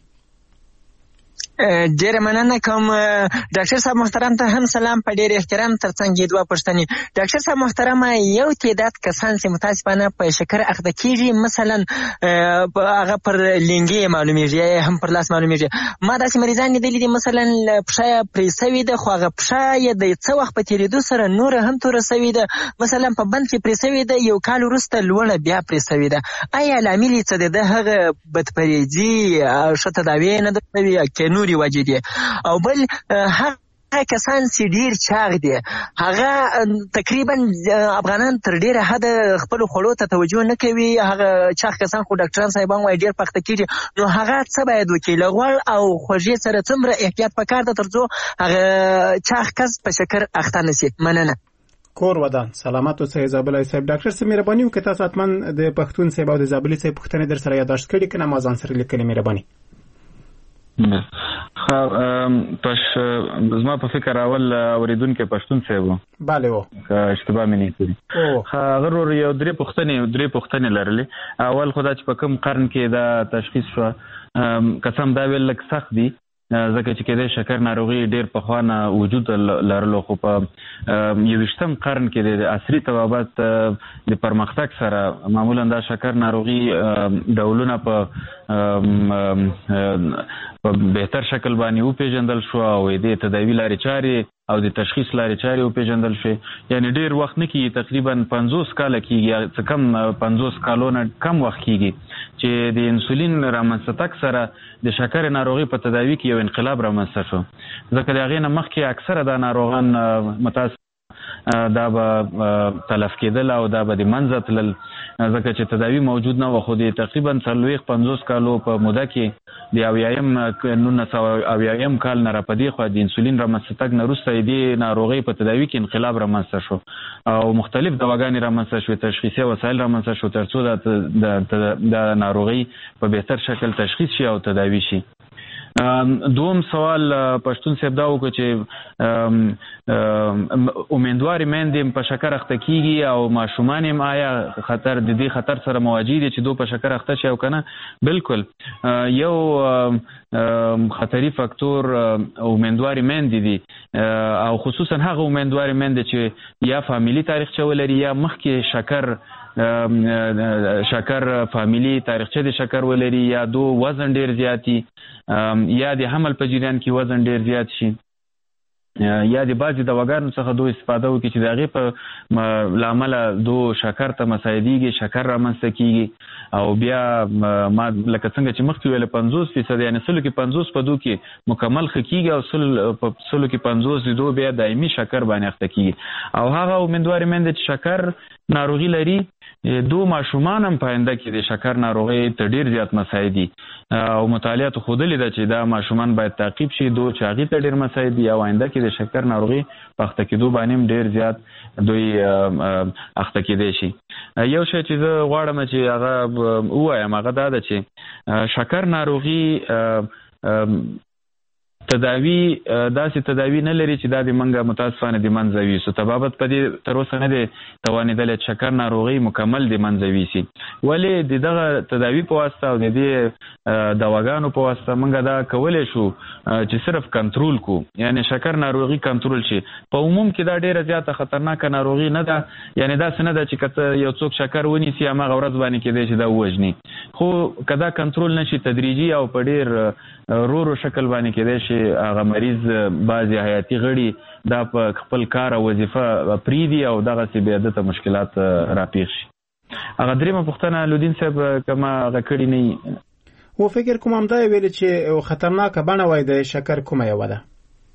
ډېر مننه کوم ډاکټر صاحب محترم ته هم سلام په ډېر احترام ترڅنګ دوه پوښتنې. ډاکټر صاحب محترم یو تعداد کسان چې متاسفانه په شکر اخته کیږي مثلا هغه پر لنګي معلومیږي هم پر لاس معلومیږي. ما داسې مریضان لیدلي دي مثلا پښه پرې سوي ده خو هغه پښه یې د څه وخت په تېرېدو سره نور هم توره سوي ده مثلا په بند کې پرې سوي ده یو کال وروسته لوړه بیا پرې سوي ده. آیا لامل یې څه دی د هغه بدپرهیزي ښه تداوی نه ده شوې که نورې وجې دي؟ او بل هغه کسان چې ډېر چاغ دي هغه تقریبا افغانان تر ډېره حده خپلو خوړو ته توجه نه کوي. هغه چاغ کسان خو ډاکټران صاحبان وایي ډېر پخته کېږي نو هغه څه باید وکړي؟ له غوړ او خوږې سره څومره احتیاط پکار ده تر څو هغه چاغ کس په شکر اخته نه شي؟ مننه. کور ودان سلامات اوسئ زابلای صاحب. ډاکټر صاحب مهرباني وکړئ تاسو حتما د پښتون صاحب او د زابلي صاحب پوښتنې در سره یادداشت کړي که نه ما ځان سره لیکلې مهرباني. پښ زما په فکر اول اوریدونکو پښتون صاحب bale و که اشتباه مې نه کړی هغه ور یو درې پوښتنې درې پوښتنې لرلې. اول خدای چې په کوم قرن کې دا تشخیص شو قسم دا ویل لک سخت دی ځکه چې کېدای شکر ناروغي ډېر پخوانه وجود لرلو خو په یویشتم قرن کې د عصري طبابت د پرمختګ سره معمولا دا شکر ناروغي ډولونه په په بهتر شکل باندې وپېژندل شو او د تداوی لارې چارې او د تشخیص لارې چارې وپېژندل شي. یعنی ډېر وخت نه کېږي تقریبا پنځوس کاله کېږي څه کم پنځوس کالونه کم وخت کېږي چې د انسولین رامنځته تګ سره د شکر ناروغي په تداوی کې یو انقلاب رامنځته شو. ځکه د هغې نه مخکې اکثره دا ناروغان متاسف دا به تلف کېدل او دا به د منځه تلل ځکه چې تداوی موجود نه و. خو د تقریبا څلوېښت پنځوس کالو په موده کې د اویایم نولس سوه اویایم کال نه راپدې خوا د انسولین رامنځته تګ نه وروسته د دې ناروغۍ په تداوي کې انقلاب رامنځته شو او مختلف دواګانې رامنځته شوې تشخیصي وسایل رامنځته شو تر څو د ناروغۍ په بهتر شکل تشخیص شي او تداوي شي. دوم سوال پښتون صاحب دا وکړو چې امیندوارې میندې په شکر اخته کیږي او ماشومان هم آیا خطر د دې خطر سره مواجه دي چې دو په شکر اخته شي او کنه؟ بالکل یو خطري فاکتور امیندوارې میندې دي او خصوصا هغه امیندوارې میندې چې یا فامیلی تاریخچه ولري یا مخکې شکر شکر فامیلی تاریخچه د شکر ولري یا دو وزن ډیر زیاتی یا د حمل په جریان کې وزن ډیر زیات شي یا د بعضې دواګانو څخه دو استفاده وکړي چې د هغې په له امله دو شکر ته مساعدېږي، شکر رامنځته کېږي او بیا ما لکه څنګه چې مخکې ویله پنځوس فیصد یعنې سلو کې پنځوس په دو کې مکمل ښه کېږي او سل په سلو کې پنځوس د دو بیا دایمي شکر باندې اخته کېږي. او هغه امیندوارې میندې چې شکر ناروغي لري دو ماشومان هم په آینده کې د شکر ناروغۍ ته ډېر زیات مساعد دي او مطالعاتو ښودلې ده چې دا ماشومان باید تعقیب شي دو چې هغې ته ډېر مساعد دي او آینده کې د شکر ناروغي په اخته کېدو باندې هم ډېر زیات دوی اخته کېدی شي. یو شی چې زه غواړم چې هغه ووایم هغه دا ده چې شکر ناروغي تداوی داسې تداوی نه لري چې دا د منګه متاسفانه د منځه ویسو طبابت په دې تر اوسه نه دی توانېدلی چې شکر ناروغي مکمل د منځه ویسي. ولې د دغه تداوی په واسطه او د دې دواګانو په واسطه موږ دا کولی شو چې صرف کنټرول کو یعنی شکر ناروغي کنټرول شي. په عموم کې دا ډیره زیاته خطرناکه ناروغي نه ده یعنی داسې نه ده چې که یو څوک شکر ونیسي هماغه ورځ باندې کېدی چې دا ووژني، خو که دا کنټرول نشي تدریجي او په ډېر رو رو شکل باندې کېدی شي هغه مریض بعضې حیاتي غړي دا په خپل کار او وظیفه پرېږدي او دغسې بیا دته مشکلات راپېښ شي. هغه درېیمه پوښتنه لودین صاحب که ما هغه کړې نه وي و فکر کوم همدا یې ویلې چې خطرناکه بڼه وای د شکر کومه یوه ده؟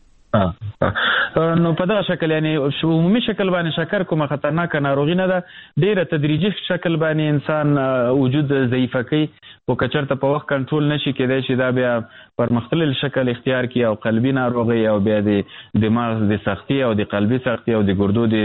نو په دغه شکل یعنی عمومي شکل باندې شکر کومه خطرناکه ناروغي نه ده، ډېره تدریجي شکل باندې انسان وجود ضعیفه کوي خو که چېرته په وخت کنټرول نشي کېدی شي دا بیا پرمختللی شکل اختیار کړي او قلبي ناروغي او بیا د دماغ د سختي او د قلبي سختي او د ګردو د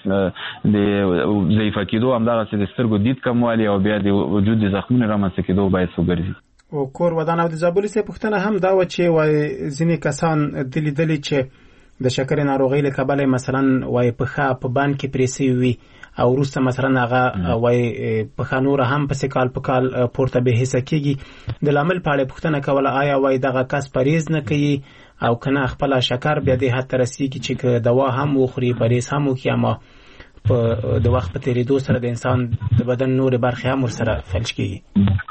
ضعیفه کېدو همدغسې د سترګو دید کموالي او بیا د وجود د زخمونو رامنځته کېدو باعث وګرځي. او کور ودان او د زابلي صاحب پوښتنه هم دا وه چې وایي ځینې کسان دي لیدلي چې د شکرې ناروغۍ له کبله مثلا وایي پښه په بند کې پرې سوي وي او وروسته مثلا هغه وایي پښه نوره هم پسې کال په کال پورته بې حسه کېږي. د لامل په اړه پوښتنه کوله آیا وایي دغه کس پرهیز نه کوي او که نه خپله شکر بیا دې حد ته رسېږي چې که دوا هم وخوري پرهیز هم وکړي اما په د وخت په تېرېدو سره د انسان د بدن نورې برخې هم ورسره فلج کېږي؟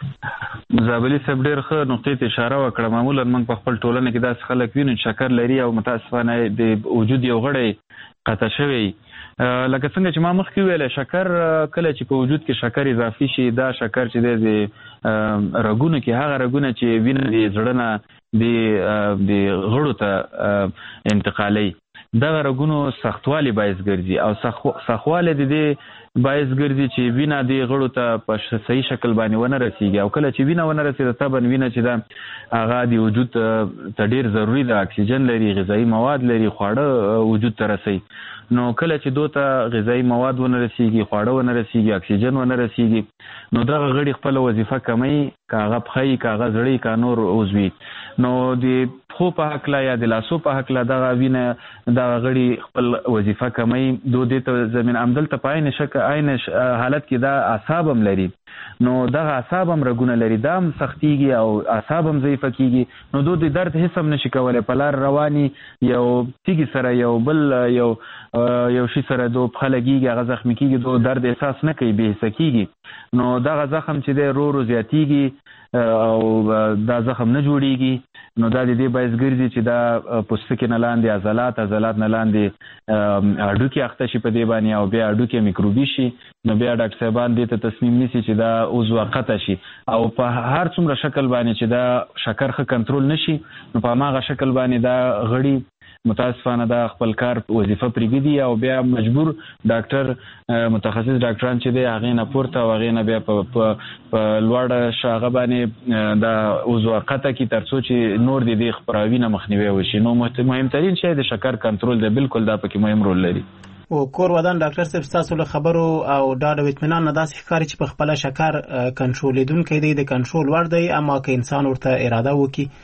زابلي صاحب ډېر ښه نقطې ته اشاره وکړه. معمولا موږ په خپل ټولنه کې داسې خلک وینو چې شکر لري او متاسفانه د وجود یو غړی قطع شوی لکه څنګه چې ما مخکې ویله شکر کله چې په وجود کې شکر اضافي شي دا شکر چې دی د رګونو کې هغه رګونه چې وینه د زړه نه د غړو ته انتقالوي دغه رګونو سختوالي باعث ګرځي او سختوالی د دې باعث ګرځي چې وینه د غړو ته په صحیح شکل باندې ونه رسیږي او کله چې وینه ونه رسېده طبعا وینه چې ده هغه د وجود ته ډېر ضروري ده، اکسیجن لري، غذایي مواد لري، خواړه وجود ته رسوي. نو کله چې دو ته غذایي مواد ونه رسیږي، خواړه ونه رسیږي، اکسیجن ونه رسیږي نو دغه غړي خپله وظیفه کموي، که هغه پښه وي که هغه زړه وي که نور عضوي. نو د پښو په هکله یا د لاسو په هکله دغه وینه دغه غړي خپل وظیفه کموي. دو دې ته زمین همدلته په عین شکل عین حالت کې دا اعصاب هم لري نو دغه اعصاب هم رګونه لري دا هم سختېږي او اعصاب هم ضعیفه کېږي نو دو د درد حس هم نشي کولی په لار رواني یو تیږي سره یو بل یو یو شي سره دو پښه لګېږي هغه زخمي کېږي دو درد احساس نه کوي بې حسه کېږي نو دغه زخم چې دی رو رو زیاتېږي او دا زخم نه جوړېږي نو دا د دې باعث ګرځي چې دا پوستکي نه لاندې عضلات عضلات نه لاندې هډوکي اخته شي په دې باندې او بیا هډوکي میکروبي شي نو بیا ډاکټر صاحبان دې ته تصمیم نیسي چې دا عضو قطع شي او په هر څومره شکل باندې چې دا شکر ښه کنټرول نشي نو په هماغه شکل باندې دا غړي متاسفانه دا خپل کار وظیفه پرېږدي او بیا مجبور ډاکټر متخصص ډاکټران چې دی هغې نه پورته او هغې نه بیا په لوړه شاغه باندې دا عضو قطع کړي تر څو چې نور د دې خپراوي نه مخنیوی وشي. نو مهمترین شی د شکر کنټرول دی، بالکل دا پکې مهم رول لري. او کور ودان ډاکټر صاحب ستاسو له خبرو او ډاډ او اطمینان نه داسې ښکاري چې په خپله شکر کنټرولېدونکی دی د کنټرول وړ دی اما که انسان ورته اراده وکړي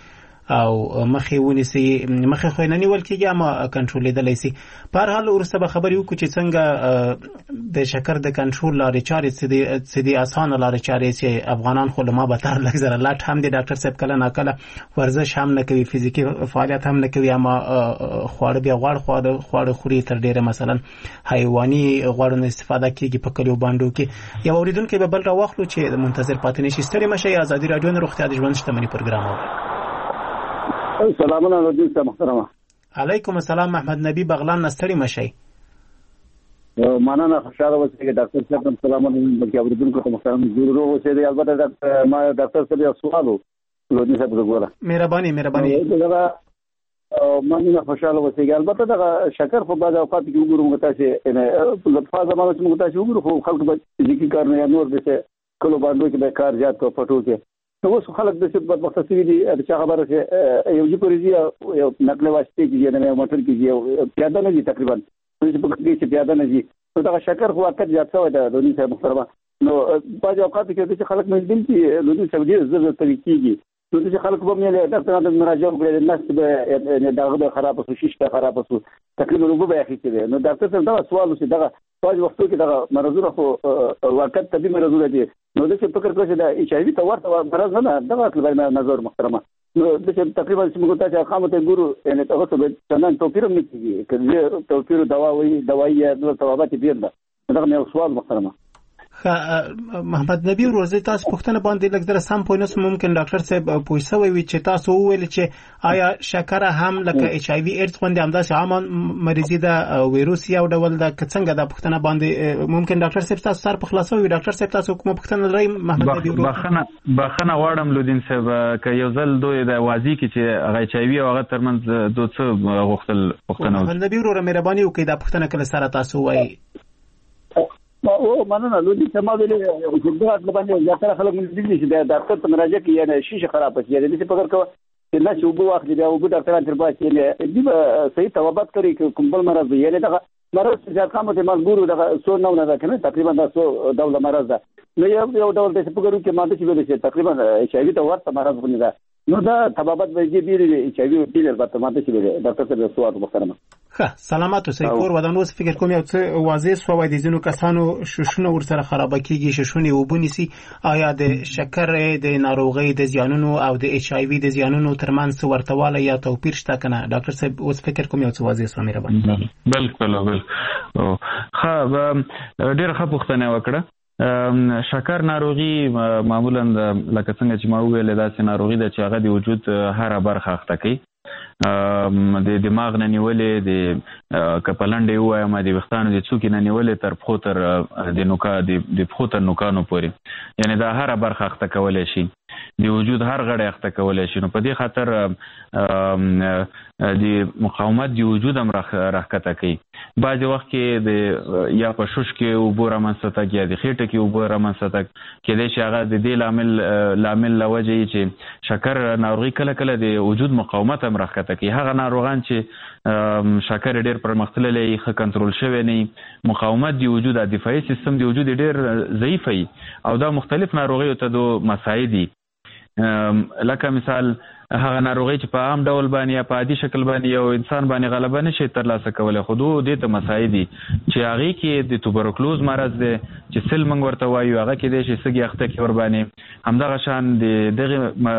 او مخې ونیسي مخې خو نه نیول کېږي اما کنټرولېدلی سي. په هر حال وروسته به خبرې وکړو چې څنګه د شکر د کنټرول لارې چارې څه دي اسانه لارې چارې چې افغانان خو له ما بهتر لږ زره لټ هم دي. ډاکټر صاحب کله ناکله ورزش هم نه کوي، فزیکي فعالیت هم نه کوي، اما خواړه بیا غوړ خواړه خوري، تر ډېره مثلا حیواني غوړو نه استفاده کېږي په کلیو باندو کې. یو اورېدونکی به بل راواخلو چې منتظر پاتې نه شي. ستړي مه شئ، ازادي راډیو نه روغتیا د ژوند شتمني پروګرام اورئ. سلامونه لودین صاحب محترمه. علیکم السلام محمد نبی بغلان نه ستړي مه شئ. مننه، خوشاله اوسئ. ډاکټر صاحب هم سلامونه بلکې اورېدونکو ته محترم ضرور اوسئ. البته ما ډاکټر صاحب یو سوال و لودین صاحب وګوره. مهرباني مهرباني. مننه، خوشاله اوسئ. البته دا شکر په بعض اوقات کې وګورم تاسو نه په فاز زمانه کې موږ تاسو وګورو خو خلک به ځکه کار نه نور دي چې کلو باندې کې به کار زیات کو پټو کې نو اوس خلک د څه په مختصری دي چې خبره چې یو جې پرېږي یو نقل واسطه کې نه موټر کې یو پیاده نه دي تقریبا چې په کې چې پیاده نه دي نو دا شکر خو وخت زیات شوی دا د دې محترمه. نو بعض اوقات کې چې خلک مې دل چې د دې سبب زړه طریقېږي نو چې خلک به مې له ډاکټر د مراجعه وکړي نس به دغه خراب شو شیشه خراب شو تقریبا وګ به اخیسته نو ډاکټر څنګه دا سوال وشي دغه بعض وختو کې دغه مرزونه خو وخت طبي مرزونه دي نو د څه فکر کوي دا ایچ آی وی ته ورته مرز نه دغه خپل نظر محترمه نو د تقریبا چې موږ ته خامته ګورو ان هغه څه به څنګه توپیر نه کیږي کله توپیر دوا وي دوايي نو ثوابات دي دا دغه یو سوال محترمه. محمد نبی ورځ تاسو پوښتنه باندې لږ در سم پوینټس ممکن ډاکټر صاحب پوښتنه وی چې تاسو ویل چې آیا شکر هم لکه ایچ آی وی ایډز باندې همداسې عام مریضي ده ویروس یو ډول ده که څنګه دا پوښتنه باندې ممکن ډاکټر صاحب تاسو سر په خلاصو وي. ډاکټر صاحب تاسو کومه پوښتنه لرئ محمد نبی ورځ؟ بخنه بخنه غواړم لودین صاحب که یو ځل دوی د واضح کی چې ایچ آی وی او هغه ترمنځ دوه څه غوښتل پوښتنه محمد نبی ورو مهرباني وکړئ دا پوښتنه کله سره تاسو وایي. او مننه لودي چې ما ویلې چې دا باندې ځکه خلک مې دي چې دا ډاکټر ته مراجعه کوي یا شیشه خراب شي د دې په فکر کوي چې نه چې وبو واخلي بیا وبو ډاکټر تر پاتې نه دی صحیح توابط کوي کوم بل مرض دی یعنی دا مرض چې ځکه ما ګورو دا څو نو نه ده کنه تقریبا دا څو ډول مرض ده نو یو یو ډول د په ګورو کې ماده چې ویل چې تقریبا ایچ آی وی ته ورته مرض ونه ده نو دا توابط به دې بیرې ایچ آی وی او ډیر به ماده چې ویل ډاکټر ته سوال محترمه. ښه سلامات اوسئ. کور ودان اوس فکر کوم یو څه واضح شو وای د ځینو کسانو ششونه ورسره خراب کیږي ششونه وبونیسي آیا د شکر د ناروغي د زیانونو او د ایچ آی وی د زیانونو ترمنځ ورتواله یا توپیر شته کنه ډاکټر صاحب اوس فکر کوم یو څه واضح شو مې ربان. بالکل بالکل. ښه ډیر ښه پوښتنه وکړه. شکر ناروغي معمولا لکه څنګه چې ما ویل دا چې ناروغي د چې هغه د وجود هر برخه اخته کوي د دماغ نه نیولې د کپلنډې وایم د وختانو د څوکې نه نیولې تر پخو تر د نوکا د پخو تر نوکانو پورې یعنی دا هر برخه اخته کولای شي د وجود هر غړی اخته کولای شي. نو په دې خاطر د مقاومت د وجود هم راښکته کوي. بعضې وخت کې د یا په شوش کې اوبو رامنځته تګ یا د خېټه کې اوبو رامنځته تګ کېدای شي هغه د دې لامل لامل له وجې چې شکر ناروغي کله کله د وجود مقاومت هم راښکته کوي. هغه ناروغان چې شکر ډېر پرمختللی ښه کنټرول شوی نه مقاومت د وجود دفاعي سیستم د وجود ډېر ضعیف وي او دا مختلف ناروغیو ته دو مساعد دي. لکه مثال هغه ناروغي چې په عام ډول باندې یا په عادي شکل باندې یو انسان باندې غلبه نشي ترلاسه کولی خو دې ته مساعد دي چې هغې کې د توبرکلوز مرض دی چې سل موږ ورته وایو هغه کېدای شي سږي اخته کړي ورباندې همدغه شان د دغې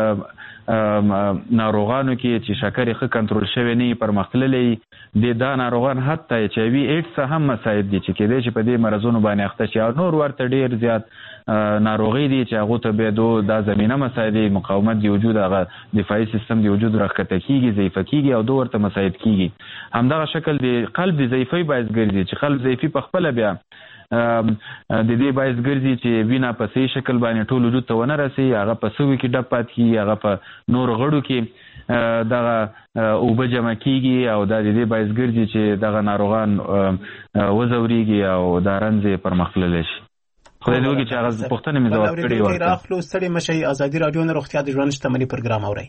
ناروغانو کې چې شکر ښه کنټرول شوی نه پرمختللی د دا ناروغان حتی ایچ آی وی ایډز هم مساعد دي چې کېدای شي په دې مرضونو باندې اخته شي او نور ورته ډېر زیات ناروغي دي چې هغو ته بیا دو دا زمینه مساعد دي مقاومت د وجود هغه دفاعي سیستم د وجود راښکته کېږي ضعیفه کېږي او دو ورته مساعد کېږي. همدغه شکل د قلب د ضعیفۍ باعث ګرځي چې قلب ضعیفي په خپله بیا د دې باعث ګرځي چې وینه په صحیح شکل باندې ټول وجود ته ونه رسي هغه په سوي کې ډب پاتې کېږي هغه په نورو غړو کې دغه اوبه جمع کېږي او دا د دې باعث ګرځي چې دغه ناروغان وځورېږي او دا رنځ یې پرمختللی شي. خدای دې وکړي چې هغه پوښتنې مې ځواب کړې ورته. راخلو ستړي مه شئ. ازادي راډیو نه روغتیا د ژوند شتمني پروګرام اورئ.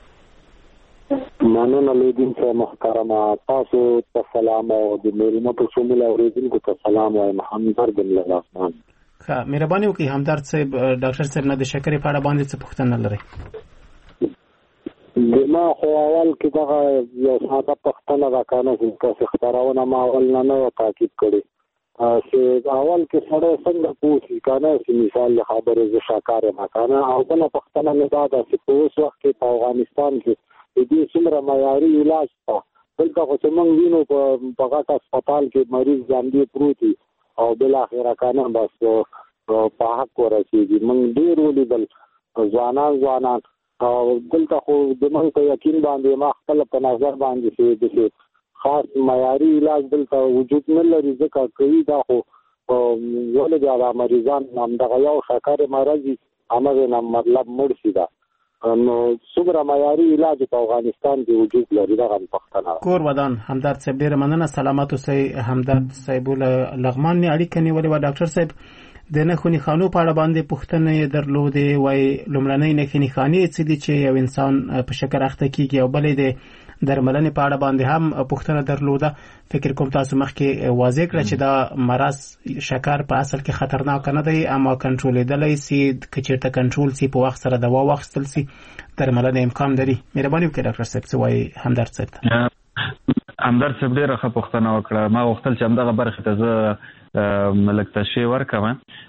مننه لودین صاحب محترمه تاسو ته سلام او د میرمنو په شمول اوریدونکو ته سلام وایم. همدرد له اسمان. ښه مهرباني وکړئ همدرد صاحب ډاکټر صاحب نه د شکرې په اړه باندې څه پوښتنه لرئ؟ ما خو اول کې دغه یو ساده پښتنه دا کنه چې خبرونه ما اول نه نو تاکید کړی چې اول کې سره څنګه پوښتنه کنه چې مثال خبره ز شاکار ما کنه او بل پښتنه نه دا چې په اوس وخت کې په افغانستان کې دې څومره معیاري علاج تا دلته خو څنګه وینو په هغه هسپتال کې مریض ځانګړي پروتي او بل اخره کنه بس په حق ورسېږي موږ ډیر ولیدل ځوانان ځوانان او دلته خو د موږ په یقین باندې ما خپل په نظر باندې چې د خاص معیاري علاج دلته وجود نه لري ځکه کوي دا خو ولې دا مریضان هم دغه یو شکر مرض هغه نه مطلب مړ شي دا نو څومره معیاري علاج په افغانستان کې وجود لري دا پښتنه کور ودان همدرد صاحب ډیر مننه سلامات اوسئ همدرد صاحب لغمان نه اړیکه نیولې و ډاکټر صاحب د نښونې خانو په اړه باندې پوښتنې درلودې وای لومړنۍ نښونې خانې څه دي چې یو انسان په شکر اخته کیږي او بلې د درملنې په اړه باندې هم پوښتنه درلوده فکر کوم تاسو مخکې واضح کړه چې دا مرض شکر په اصل کې خطرناک نه دی اما کنټرولېدلی سي که چېرته کنټرول سي په وخت سره دوا واخیستل سي درملنه امکان لري مهرباني وکړئ ډاکټر صاحب څه وایي همدرد صاحب همدرد صاحب ډېره ښه پوښتنه وکړه ما غوښتل چې همدغه برخې ته زه ملک تشریح ورکم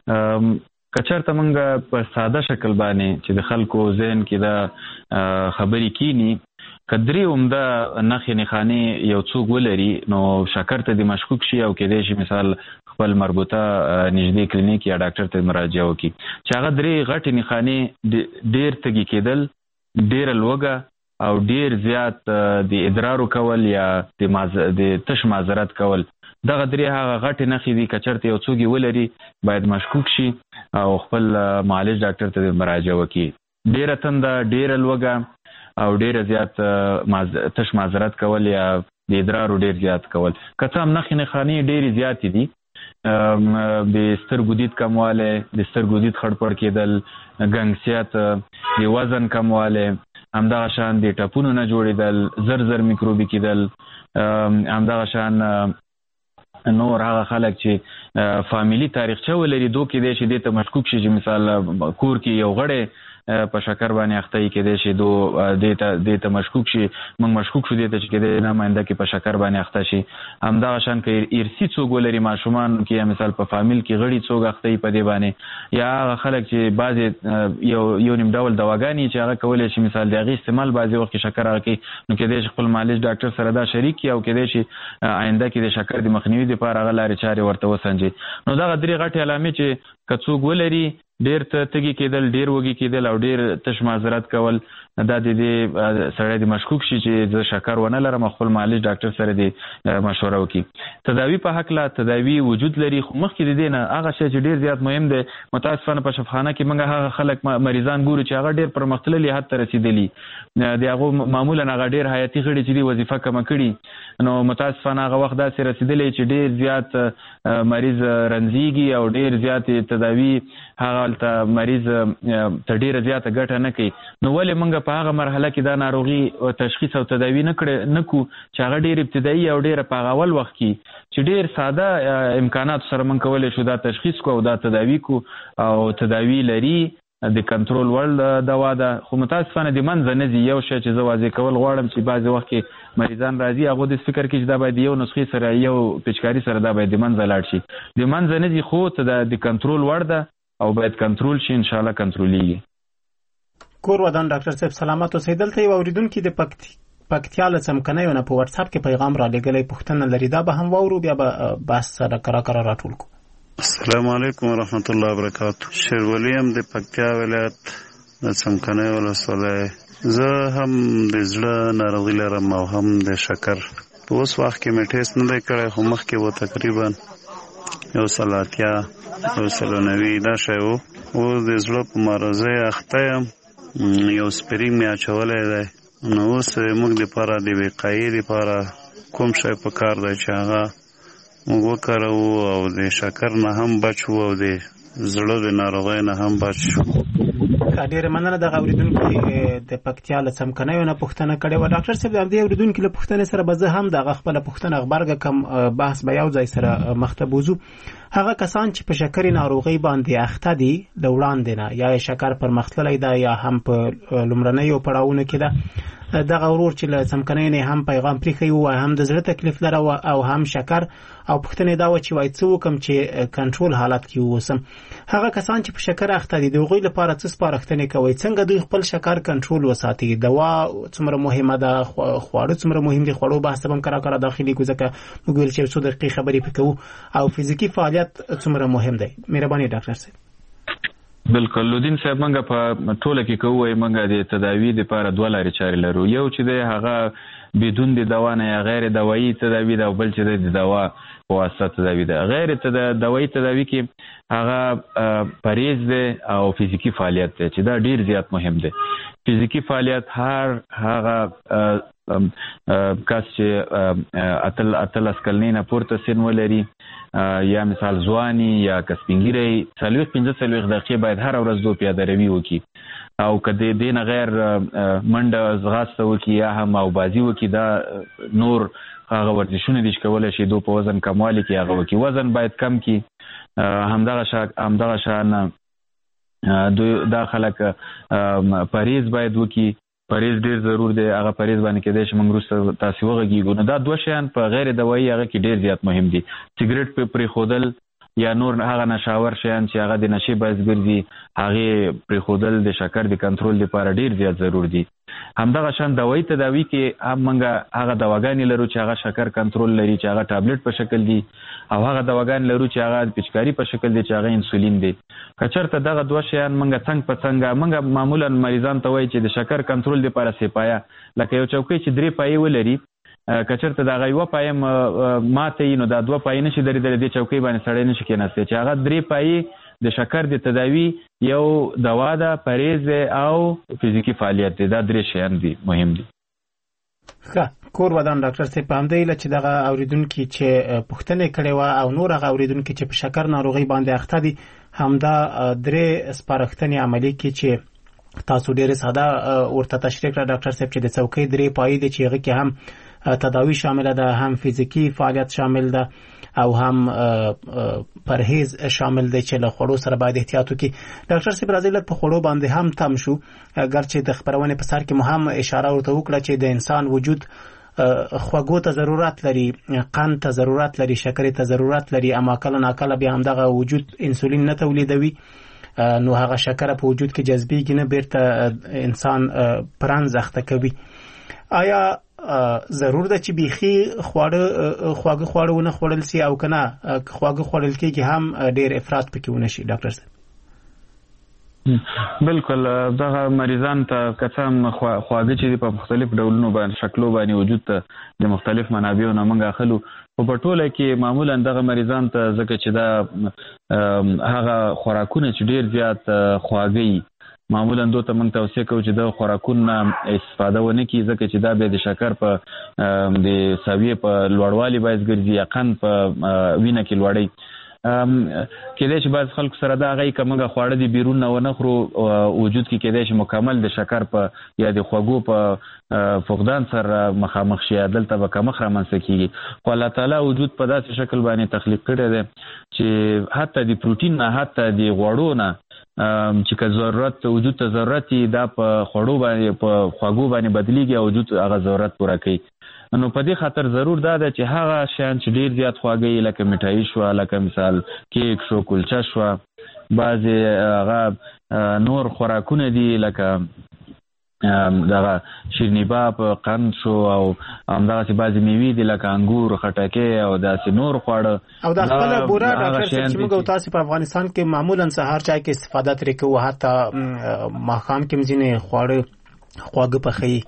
کچرته مونږ په ساده شکل باندې چې د خلکو ذهن کې دا خبرې کینی کدري عمده نښې نښانې یو څوک ولري نو شکر ته د مشکوک شي او کېدای شي مثال خپل مربوطه نږدې کلینیک یا ډاکټر ته مراجعه وکړي چې هغه درې غټې نښانې ډېر تږي کېدل ډېره لوږه او ډېر زیات د ادرارو کول یا د تش معذرت کول دغه درې هغه غټې نښې دي که چېرته یو څوک یې ولري باید مشکوک شي او خپل معالج ډاکټر ته مراجعه وکړي ډېره تنده ډېره لوږه او ډېره زیات تش معذرت کول یا د ادرارو ډېر زیات کول که څه هم نښې نښانې ډېرې زیاتې دي د سترګو دید کموالی د سترګو دید خړپړ کېدل ګنګسیت د وزن کموالی همدغه شان د ټپونو نه جوړېدل زر زر میکروبي کېدل همدغه شان نور هغه خلک چې فامیلی تاریخچه ولري دو کېدای شي دې ته مشکوک شي چې مثال کور کې یو غړی په شکر باندې اخته یې کېدای شي دو دې ته مشکوک شي موږ مشکوک شو دې ته چې کېدای نه ماینده کې په شکر باندې اخته شي همدغه شان که ارثي څوک ولري ماشومان کې یا مثال په فامیل کې غړي څوک اخته یي په دې باندې یا هغه خلک چې بعضې یو یو نیم ډول دواګانې چې هغه کولی شي مثال د هغې استعمال بعضې وخت کې شکر هغه کوي نو کېدای شي خپل معالج ډاکټر سره دا شریک کړي او کېدای شي آینده کې د شکر د مخنیوي دپاره هغه لارې چارې ورته وسنجي نو دغه درې غټې علامې چې که څوک ولري ډېر تږي کېدل ډېر وږي کېدل او ډېر تش معذرت کول دا د دې سړی د مشکوک شي چې زه شکر ونه لرم خپل معالج ډاکټر سره د مشوره وکړي تداوي په هکله تداوي وجود لري خو مخکې د دې نه هغه شی چې ډېر زیات مهم دی متاسفانه په شفاخانه کې موږ هغه خلک مریضان ګورو چې هغه ډېر پرمختللي حد ته رسېدلي د هغو معمولا هغه ډېر حیاتي غړي چې دي وظیفه کمه کړي نو متاسفانه هغه وخت داسې رسېدلی چې ډېر زیات مریض رنځېږي او ډېر زیات تداوي هغه هلته مریض ته ډېره زیاته ګټه نه کوي نو ولې موږ په هغه مرحله کې دا ناروغي تشخیص او تداوي نه کړی نه کو چې هغه ډېر ابتدایي او ډېره په هغه اول وخت کې چې ډېر ساده امکاناتو سره موږ کولی شو دا تشخیص کو او دا تداوي کو او تداوي لري د کنټرول وړ دوا ده خو متاسفانه د منځه نه ځي یو شی چې زه واضح کول غواړم چې بعضې وخت کې مریضان راځي هغو داسې فکر کوي چې دا باید یو نسخې سره یو پچکاري سره دا باید د منځه لاړ شي د منځه نه ځي خو د کنټرول وړ ده او باید کنټرول شي ان شاء الله کنټرولېږي کور ودان ډاکټر صاحب سلامت اوسئ دلته یو اورېدونکي د پکتیا له څمکنیو نه په واتساپ کې پیغام رالیږلی پوښتنه لري دا به هم واورو بیا به بحث سره کرا کرا راټول کړو السلام علیکم ورحمت الله وبرکاتو شیرولي یم د پکتیا ولایت د څمکنیو ولسوالۍ زه هم د زړه ناروغي لرم او هم د شکر په اوس وخت کې مې ټیسټ نه دی کړی خو مخکې و تقریبا یو سل اتیا یو سل نوي دا شی و اوس د زړه په مرضۍ اخته یم یو سپرینګ مې اچولی دی نو اوس موږ دپاره د وقایې دپاره کوم شی په کار دی چې هغه موږ وکاروو او د شکر نه هم بچ وو او د زړه د ناروغۍ نه هم بچ شو ډېره مننه دغه اورېدونکي د پکتیا له څمکنیو نه پوښتنه کړې وه ډاکټر صاحب د همدې اورېدونکي له پوښتنې سره به زه هم دغه خپله پوښتنه غبرګه کم بحث به یو ځای سره مخته بوځو هغه کسان چې په شکرې ناروغۍ باندې اخته دي له وړاندې نه یا یې شکر پرمختللی ده یا هم په لومړنیو پړاوونو کې ده دغه ورور چې له څمکنۍ نه هم پیغام پریخي و هم د زړه تکلیف لري او هم شکر او پښتنې دا و چې وای څه وکم چې کنټرول حالت کې ووسم. هغه کسان چې په شکر اخته دي د هغوی لپاره څه سپارښتنې کوي؟ څنګه دوی خپل شکر کنټرول وساتي؟ دوا څومره مهمه ده؟ خواړه څومره مهم دي؟ خوړو بحث هم کرا کرا داخلي کو ځکه موږ ویل چې څو دقیقې خبرې پکو او فزیکی فعالیت څومره مهم دی. مهرباني ډاکټر صاحب. بالکل لودین صاحب، موږ په ټوله کې کوو موږ د تداوی لپاره دوه لارې چارې لرو. یو چې د هغه بدون د دوا نه یا غیر دوايي تداوی ده، بل چې د دوا په واسطه تداوی ده. غیر دوايي تداوی کې هغه پرهیز ده او فزیکی فعالیت ده چې دا ډیر زیات مهم ده. فزیکی فعالیت هر هغه کس چې اتل اتل اسکلنې نه پورته سن ولري یا مثال ځواني یا کسبینګری څلوي پنځه څلوي دقیقې باید هر ورځ دو پیاده روي وکړي او کله دې نه غیر منډه ځغاسته وکړي یا هم او بازی وکړي. دا نور هغه ورزشونه دي چې کولای شي دو په وزن کموالي کې هغه وکړي. وزن باید کم کړي. همدغه شان همدغه شان دا خلک پرهیز باید وکړي. پرهیز ډیر ضرور دی. هغه پرهیز باندې کېدای شي موږ وروسته تاسو وغږیږو. نو دا دوه شیان په غیر دوايي هغه کې ډیر زیات مهم دي. سیګریټ په پرېښودل یا نور هغه نشاور شیان چې هغه د نشي باعث ګرځي هغه پرېښودل د شکر د کنټرول لپاره ډیر زیات ضرور دي. همدغه شان دوايي تداوی کې هم موږ هغه دواګانې لرو چې هغه شکر کنټرول لري چې هغه ټابلیټ په شکل دي او هغه دواګان لرو چې هغه پچکاری په شکل دي چې هغه انسولین دي. کچرته دغه دوه شیان موږ څنګه په څنګه موږ معمولا مریضان ته وایي چې د شکر کنټرول لپاره سپایا لکه یو چوکۍ چې درې پایې ولري، کچرته دا غیوه پایم ماته نو دا دوه پای نشي درې درې د چوکۍ باندې سړی نشي کېناسته چې هغه درې پای د شکر د تداوی یو دوا ده، پرهیز او فزیکی فعالیت دی. دا درې شیان دي مهم دي. ښه کور ودان ډاکټر صاحب په همدې لچ دغه اوریدونکو چې پوښتنه کړې و او نور هغه اوریدونکو چې په شکر ناروغي باندې اخته دي همدا درې سپارښتنې عملی کې چې تاسو ډېر ساده ورته تشریح کړ ډاکټر صاحب چې د څوکۍ درې پای دي چې هغه کې هم تداوی شامل ده، هم فزیکی فعالیت شامل ده او هم پرهیز شامل دی چې له خوړو سره باید احتیاط وکړي. ډاکټر صاحب راځي لږ په خوړو باندې هم تم شو، ګرچې د خبرونه په سر کې مو هم اشاره ورته وکړه چې د انسان وجود خواږو ته ضرورت لري، قند ته ضرورت لري، شکر ته ضرورت لري، اما کله ناکله بیا هم دغه وجود انسولین نه تولیدوي نو هغه شکر په وجود کې جذبېږي نه بیرته انسان پران زخته کوي. آیا ضرور ده چې بيخي خواړه خواږه خواړه ونه خوړل سي او کنه خواږه خوړل کېږي هم ډېر افراط پکې ونه شي ډاکټر صاحب؟ بالکل دغه مریضان ته قسم خواږه چې په مختلف ډولونو باندې شکلو باندې وجود ته د مختلف منابعو نه موږ اخلو په ټوله کې معمولا دغه مریضان ته ځکه چې دا هغه خوراکونه چې ډېر زیات خواږه معمولا دوی ته موږ توصیه کوو چې د خوراکونو استفاده ونه کړي ځکه چې دا به د شکر په د سویې په لوړوالي باعث ګرځي یا قند په وینه کې لوړی کېدای شي بعض خلکو سره دا هغه کومه خواړه د بیرون نه ونه خورو وجود کې کېدای شي مکمل د شکر په یا د خوږو په فقدان سره مخامخ شي، دلته به کمخ رامنځته کېږي. خو الله تعالی وجود په داسې شکل باندې تخلیق کړی دی چې حتی د پروتین نه حتی د غوړو نه چې که ضرورت وجود ته ضرورت دا په خوړو باندې په خواږو باندې بدلیږي او وجود هغه ضرورت پوره کوي. نو په دې خاطر ضرور دا ده چې هغه شیان چې ډیر زیات خواږه لکه میټای شو، لکه مثال کیک شو، کلچه شو، بعضی هغه نور خوراکونه دي لکه دغه شیرنیباب، قند شو او همدغه بعضی میوې دي لکه انګور، خټکي او داسې نور خواړه او د خپل بوره ډاکټر صاحب چې موږ تاسو په افغانستان کې معمولا سهار چای کې استفاده ترې کوو، حتی ماښام کې مزینه خواړه خواږه پخې.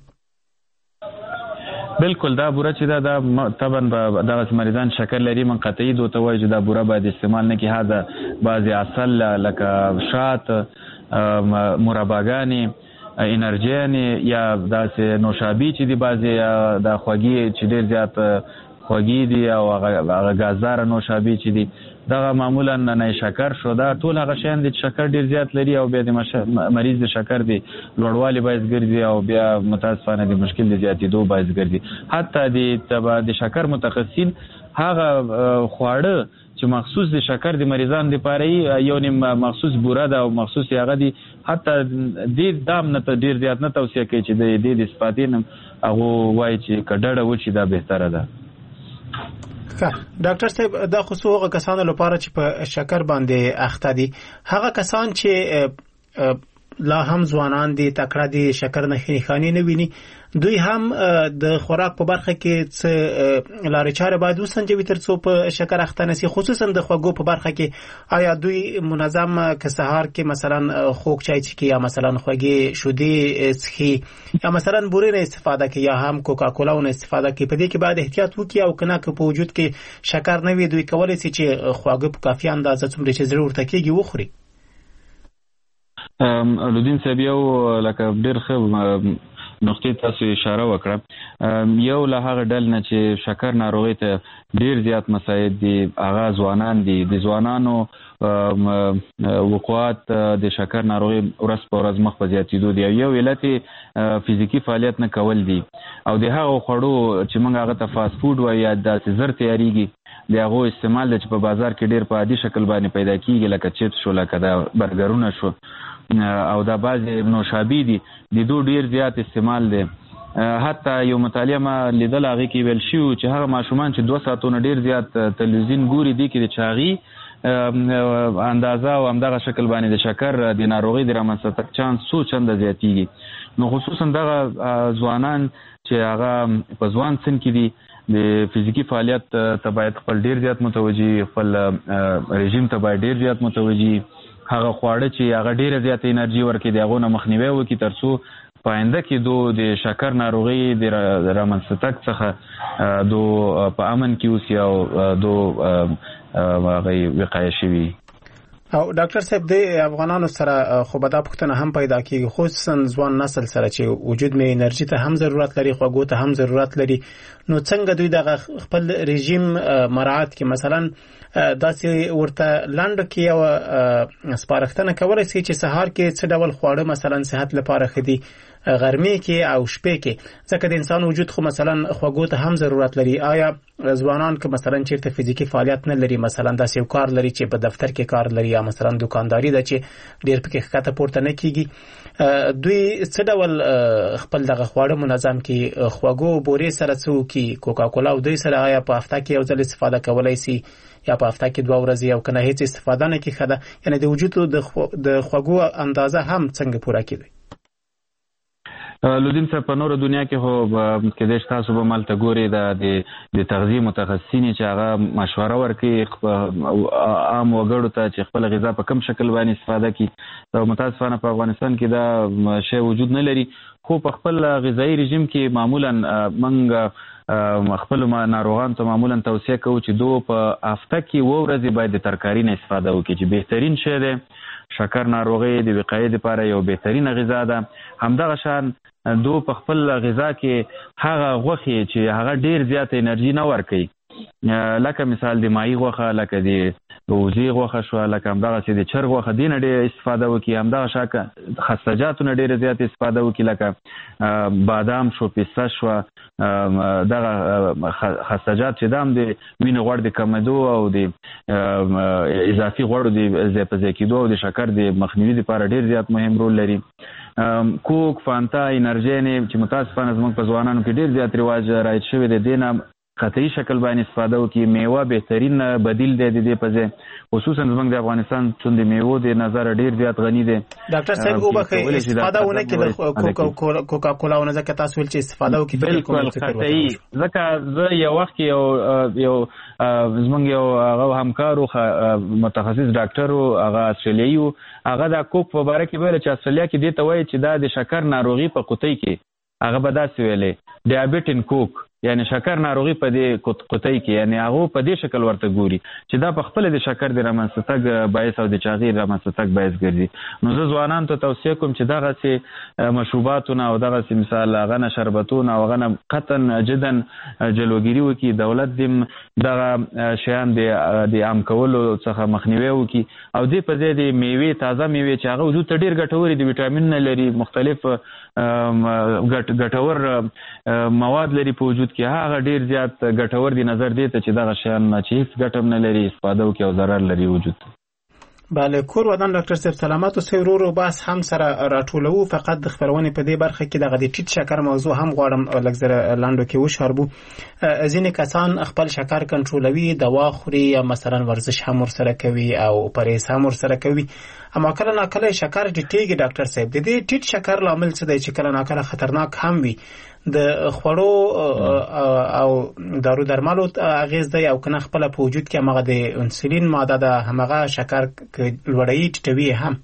بالکل دا بوره چې دا دا طبعا دغه مریضان شکر لري من قطعي دوته وایي چې دا بوره باید استعمال نه کړي. هدا بعضی عسل لکه شات، مرباګانې، انرژیانې یا داسې نوشابې چې دي بعضی د خوږې چې ډېر زیات خوږې دي او هغه ګازداره نوشابې چې دي دغه معمولا نه شکر شو، دا ټول هغه شیان دي چې شکر ډېر زیات لري او بیا د مریض د شکر دی لوړوالي باعث ګرځي او بیا متاسفانه د مشکل د زیاتېدو باعث ګرځي. حتی د د شکر متخصصین هغه خواړه چې مخصوص د شکر د مریضان لپاره یو نیم مخصوص بوره ده او مخصوص هغه دي حتی دې دام نه ته ډیر زیات نه توصیه کوي چې د دې د استفادې نه هغه وایي چې کډړه وشي دا بهتره ده. ډاکټر صاحب دا خصوصا هغه کسانو لپاره چې په شکر باندې اخته دي هغه کسان چې لا هم ځوانان دي تکړه دي شکر نه خني نه ویني دوی هم د خوراک په برخه کې څه لارې چارې باید وسنجوي ترڅو په شکر اخته نشي خصوصا د خوږو په برخه کې آیا دوی منظم که سهار کې مثلا خوږ چای څښي یا مثلا خوږې شودې څښي یا مثلا بورې نه استفاده کوي یا هم کوکا کولا نه استفاده کوي په دې کې باید احتیاط وکړي او کنه که په وجود کې شکر نه وي دوی کولای شي چې خوږه په کافي اندازه څومره چې ضرورت کېږي وخوري. لودین صاحب یو لکه ډېر ښه نقطې تاسو اشاره وکړه یو له هغه ډل نه چې شکر ناروغي ته ډېر زیات مساعد دي هغه ځوانان دي د ځوانانو وقوعات د شکر ناروغي ورځ په ورځ مخ په زیاتېدو دي یو علت فزیکي فعالیت نه کول دي او د هغو خوړو چې موږ هغه ته فاست فوډ وایو یا داسې زر تیارېږي د هغو استعمال دی چې په بازار کې ډېر په عادي شکل باندې پیدا کېږي لکه چپس شو لکه دا برګرونه شو او دا بعضې نوشابې دي د دو ډېر زیات استعمال دی. حتی یو مطالعه ما لیدل هغې کې ویل شوي چې هغه ماشومان چې دوه ساعتونه ډېر زیات تلویزیون ګوري دي کې د چاغي اندازه او همدغه شکل باندې د شکر د ناروغۍ د رامنځته تګ چانس څو چنده زیاتېږي. نو خصوصا دغه ځوانان چې هغه په ځوان سن کې دي د فزیکی فعالیت ته باید خپل ډیر زیات متوجي خپل رژیم ته باید ډیر زیات متوجي هغه خواړه چې هغه ډیر زیات انرژي ورکړي دغه نه مخنیوي وکړي ترڅو پاینده کې دو د شکر ناروغي د رامنځته تګ څخه دو په امن کې اوسي او دو هغه وقایه شي. او ډاکټر صاحب د افغانانو سره خو به دا پوښتنه هم پیدا کیږي خصوصا ځوان نسل سره چې وجود می انرژي ته هم ضرورت لري خوږو ته هم ضرورت لري نو څنګه دوی د خپل رژیم مراعات کې مثلا داسې ورته لاندې کې یو سپارښتنه کولای شي چې سهار کې څه ډول خواړه مثلا صحت لپاره خدي غرمې کې او شپې کې ځکه د انسان وجود خو مثلا خوږو ته هم ضرورت لري آیا ځوانان که مثلا چیرته فزیکی فعالیت نه لري مثلا داسې یو کار لري چې په دفتر کې کار لري یا مثلا دکانداري ده چې ډیر پکې ښکته پورته نه کیږي دوی څه ډول خپل دغه خواړه منظم کې خوږو بورې سره څو کې کوکا کولا او دوی سره آیا په هفته کې یو ځل استفاده کولای شي یا په هفته کې دوه ورځې او کنه هیڅ استفاده نه کې خده یعنی د وجود د خوږو اندازه هم څنګه پوره کیږي. لودین صاحب په نور دنیا کې هو کېدای شي تاسو به مالته ګوري د د تغذیه متخصصین چې هغه مشوره ورکړي عام وګړو ته چې خپل غذا په کوم شکل باندې استفاده کړي او متاسفانه په افغانستان کې دا شی وجود نه لري خو په خپل غذایی رژیم کې معمولا منګ خپل ناروغان ته معمولا توصیه کوو چې دو په هفته کې و ورځې باید د ترکاري نه استفاده وکړي چې بهترین شی دی شکر ناروغي د وقایې لپاره یو بهترینه غذا ده. همدغه شان دو په خپل غذا کې هغه غوښې چې هغه ډیر زیات انرژي نه ورکوي لکه مثال د ماهي غوښه لکه د وزې غوښه شوه لکه همدغه چې د چرګ غوښه دې نه ډېر استفاده وکړي همدغه شاکه خستجاتو نه ډېره زیات استفاده وکړي لکه بادام شو پسته شوه دغه خستجات چې دا هم د وینې غوړ د کمېدو او د اضافي غوړو د ځای په ځای کېدو او د شکر د مخنیوي لپاره ډېر زیات مهم رول لري. کوک فانتا انرژي چې متاسفانه زموږ په ځوانانو کې ډېر زیات رواج رایج شوی دی دې نه قطعي شکل باندې استفاده وکړي میوه بهترین بدیل دی د دې په ځای خصوصا زموږ د افغانستان چون د میوو د نظر ډیر زیات غني دی. ډاکټر صاحب وبخښئ استفاده ونه کړي د کوکا کولا ونه ځکه تاسو ول چې استفاده وکړي بالکل قطعي ځکه زه یو وخت یو یو زموږ یو هغه همکارو متخصص ډاکټر هغه استرالیایي هغه د کوک په باره کې ویل چې استرالیا کې دې ته وایي چې دا د شکر ناروغي په قطعي کې هغه به داسې ویلې ډیابیټ ان کوک یعنی شکر ناروغي په دې قطعي کې یعنی هغه په دې شکل ورته ګوري چې دا په خپل د شکر د رامنځته تګ باعث او د چاغي رامنځته تګ باعث ګرځي. نو زه ځوانانو ته توصیه کوم چې دغه سي مشروباتونه او دغه سي مثال هغه نه شربتونه او هغه نه قطن جدا جلوګيري وکي دولت دې دغه شیان د عام کولو څخه مخنیوي وکي او دې په ځای د میوه تازه میوه چې هغه وجود ته ډیر ګټوري د وټامین لري مختلف ګټور مواد لري په وجود کې هغه ډیر زیات ګټور دي نظر دی ته چې دغه شیان چې هیڅ ګټه نه لري استفاده وکړي او ضرر لري وجود. بله کور ودان ډاکټر صاحب سلامات اوسئ. ورو ورو بحث هم سره راټولوو، فقط د خبرونې په دې برخه کې دغه د ټیټ شکر موضوع هم غواړم لږ زره لاندو کې وشاربو. ځینې کسان خپل شکر کنټرولوي، دوا خوري یا مثلا ورزش هم ورسره کوي او پرهیز هم ورسره کوي، اما کله ناکله شکر ټیټېږي. ډاکټر صاحب د دې ټیټ شکر لامل څه دی چې کله ناکله خطرناک هم وي؟ د خوړو او دارو درملو اغیز دی او کنه خپل په وجود کې هغه د انسولین ماده ده همغه شکر لوړوي ټیټوي هم؟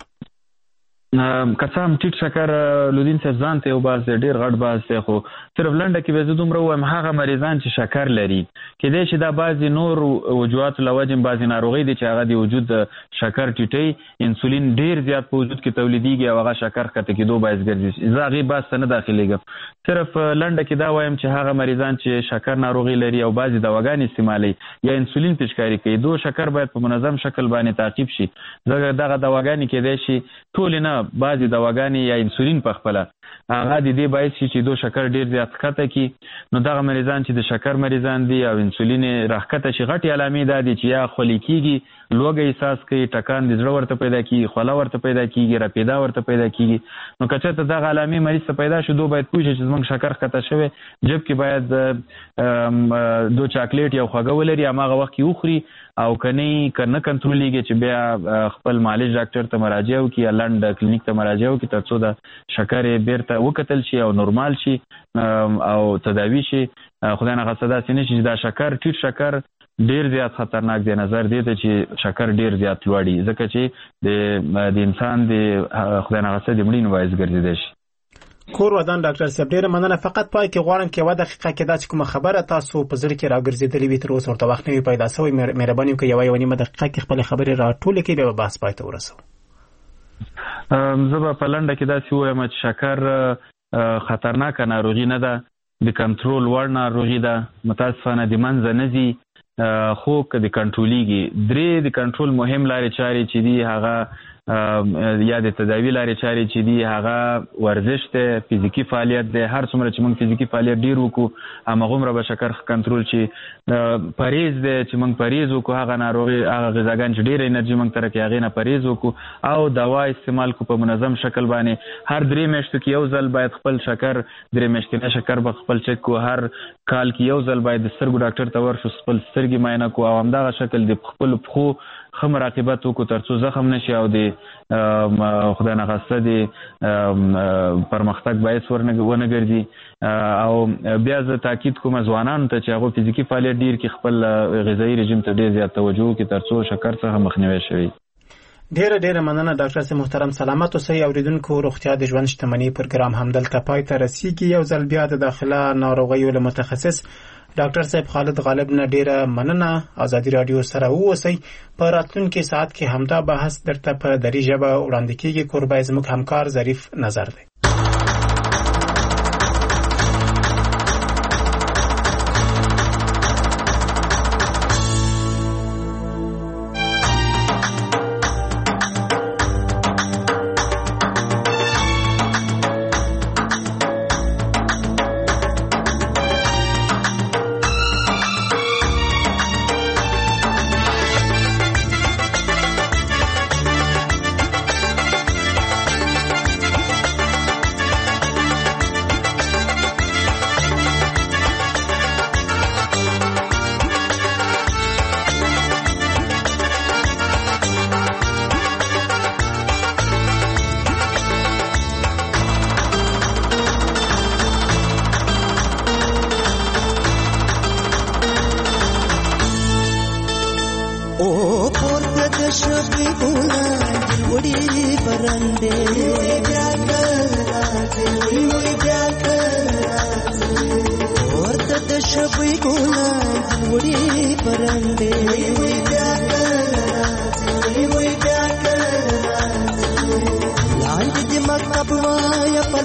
که څه هم ټیټ شکر لودین صاحب ځان ته یو باز دی، ډېر غټ باز دی، خو صرف لنډه کې به زه دومره ووایم هغه مریضان چې شکر لري کیدای شي دا بعضې نور وجوهاتو له وجې بعضې ناروغۍ دي چې هغه د وجود شکر ټیټوي، انسولین ډېر زیات په وجود کې تولیدېږي او هغه شکر ښکته کېدو باعث ګرځي. زه هغې بحث ته نه داخلېږم، صرف لنډه کې دا وایم چې هغه مریضان چې شکر ناروغي لري او بعضې دواګانې استعمالوي یا انسولین پیشکاري کوي، دو شکر باید په منظم شکل باندې تعقیب شي. ځکه دغه دواګانې کېدای شي ټولې نه، بعضې دواګانې یا انسولین په خپله هغه د دې باعث شي چې دو شکر ډېر زیات ښکته کړي. نو دغه مریضان چې د شکر مریضان دي او انسولین یې راښکته شي، غټې علامې دا دي چې یا خولې کېږي، لوږه احساس کوي، ټکان د زړه ورته پیدا کېږي، خوله ورته پیدا کېږي، رپېدا ورته پیدا کېږي. نو که چېرته دغه علامې مریض ته پیدا شو، دو باید پوه شي چې زموږ شکر ښکته شوی، جب کې باید دو چاکلیټ یا خوږه ولري هماغه وخت کې وخوري، او کني که نه کنټرولېږي چې بیا خپل معالج ډاکټر ته مراجعه وکړي یا لنډ کلینیک ته مراجعه وکړي تر څو د شکر یې بیرته وکتل شي او نورمال شي او تداوي شي. خدای نخواسته داسې نه شي چې دا شکر ټیټ شکر ډیر زیات خطرناک دی. نظر دی ته چې شکر ډیر زیات لوړي ځکه چې د انسان د خدای نخواسته د مړینې باعث ګرځېدی شي. کور ودان ډاکټر صاحب ډیره مننه. فقط پای کې غواړم کې یوه دقیقه کې دا چې کومه خبره تاسو په زړه کې راګرځېدلې وي تر اوسه ورته وخت نه وي پیدا شوی، مهرباني وکړئ یوه یوه نیمه دقیقه کې خپلې خبرې راټولې کړئ، بیا به بحث پای ته ورسوو. زه به په لنډه کې داسې ووایم چې شکر خطرناکه ناروغي نه ده، د کنټرول وړ ناروغي ده، متاسفانه د منځه نه ځي، خو که د کنټرولېږي. درې د کنټرول مهم لارې چارې چې دي هغه یا د تداوی لارې چارې چې دي هغه ورزش دی، فزیکي فعالیت دی. هر څومره چې موږ فزیکي فعالیت ډیر وکړو هماغومره به شکر کنټرول شي. پرهیز دی چې موږ پرهیز وکړو، هغه ناروغي هغه غذاګان چې ډېره انرژي موږ ته راکوي هغې نه پرهیز وکړو، او دوا استعمال کړو په منظم شکل باندې. هر درې میاشتو کې یو ځل باید خپل شکر، درې میاشتنی شکر به خپل چک کړو. هر کال کې یو ځل باید د سترګو ډاکټر ته ورشو، خپل سترګې معاینه کړو، او همدغه شکل د خپلو پښو ښه مراقبت وکړو تر څو زخم نشي او د خدای نخواسته د پرمختګ باعث ونه ګرځي. او بیا زه تاکید کوم ځوانانو ته چې هغوی فزیکي فعالیت ډېر کړي، خپل غذایي رژیم ته ډېر زیات توجه وکړي تر څو شکر څخه مخنیوی شوي. ډیره ډیره مننه ډاکټر صاحب محترم. سلامت اوسئ. اوریدونکو روغتیا د ژوند شتمنۍ پروګرام همدلته پای ته رسیږي. یو ځل بیا د داخله ناروغیو له متخصص ډاکټر صاحب خالد غالب نه ډیره مننه. ازادي رادیو سره اوسئ. په راتلونکي ساعت کې همدا بحث درته په دري ژبه وړاندې کیږي. کوربه زموږ همکار ظریف نظر دی.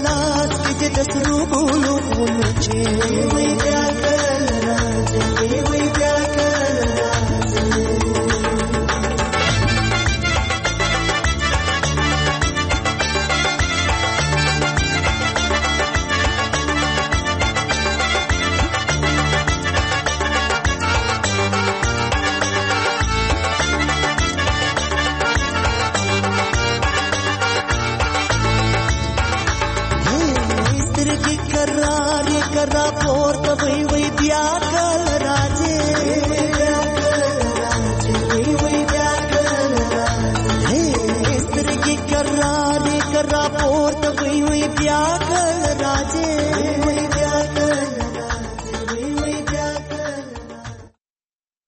پلاس کې د سرو ګلو غونچې وي بیا کله راځي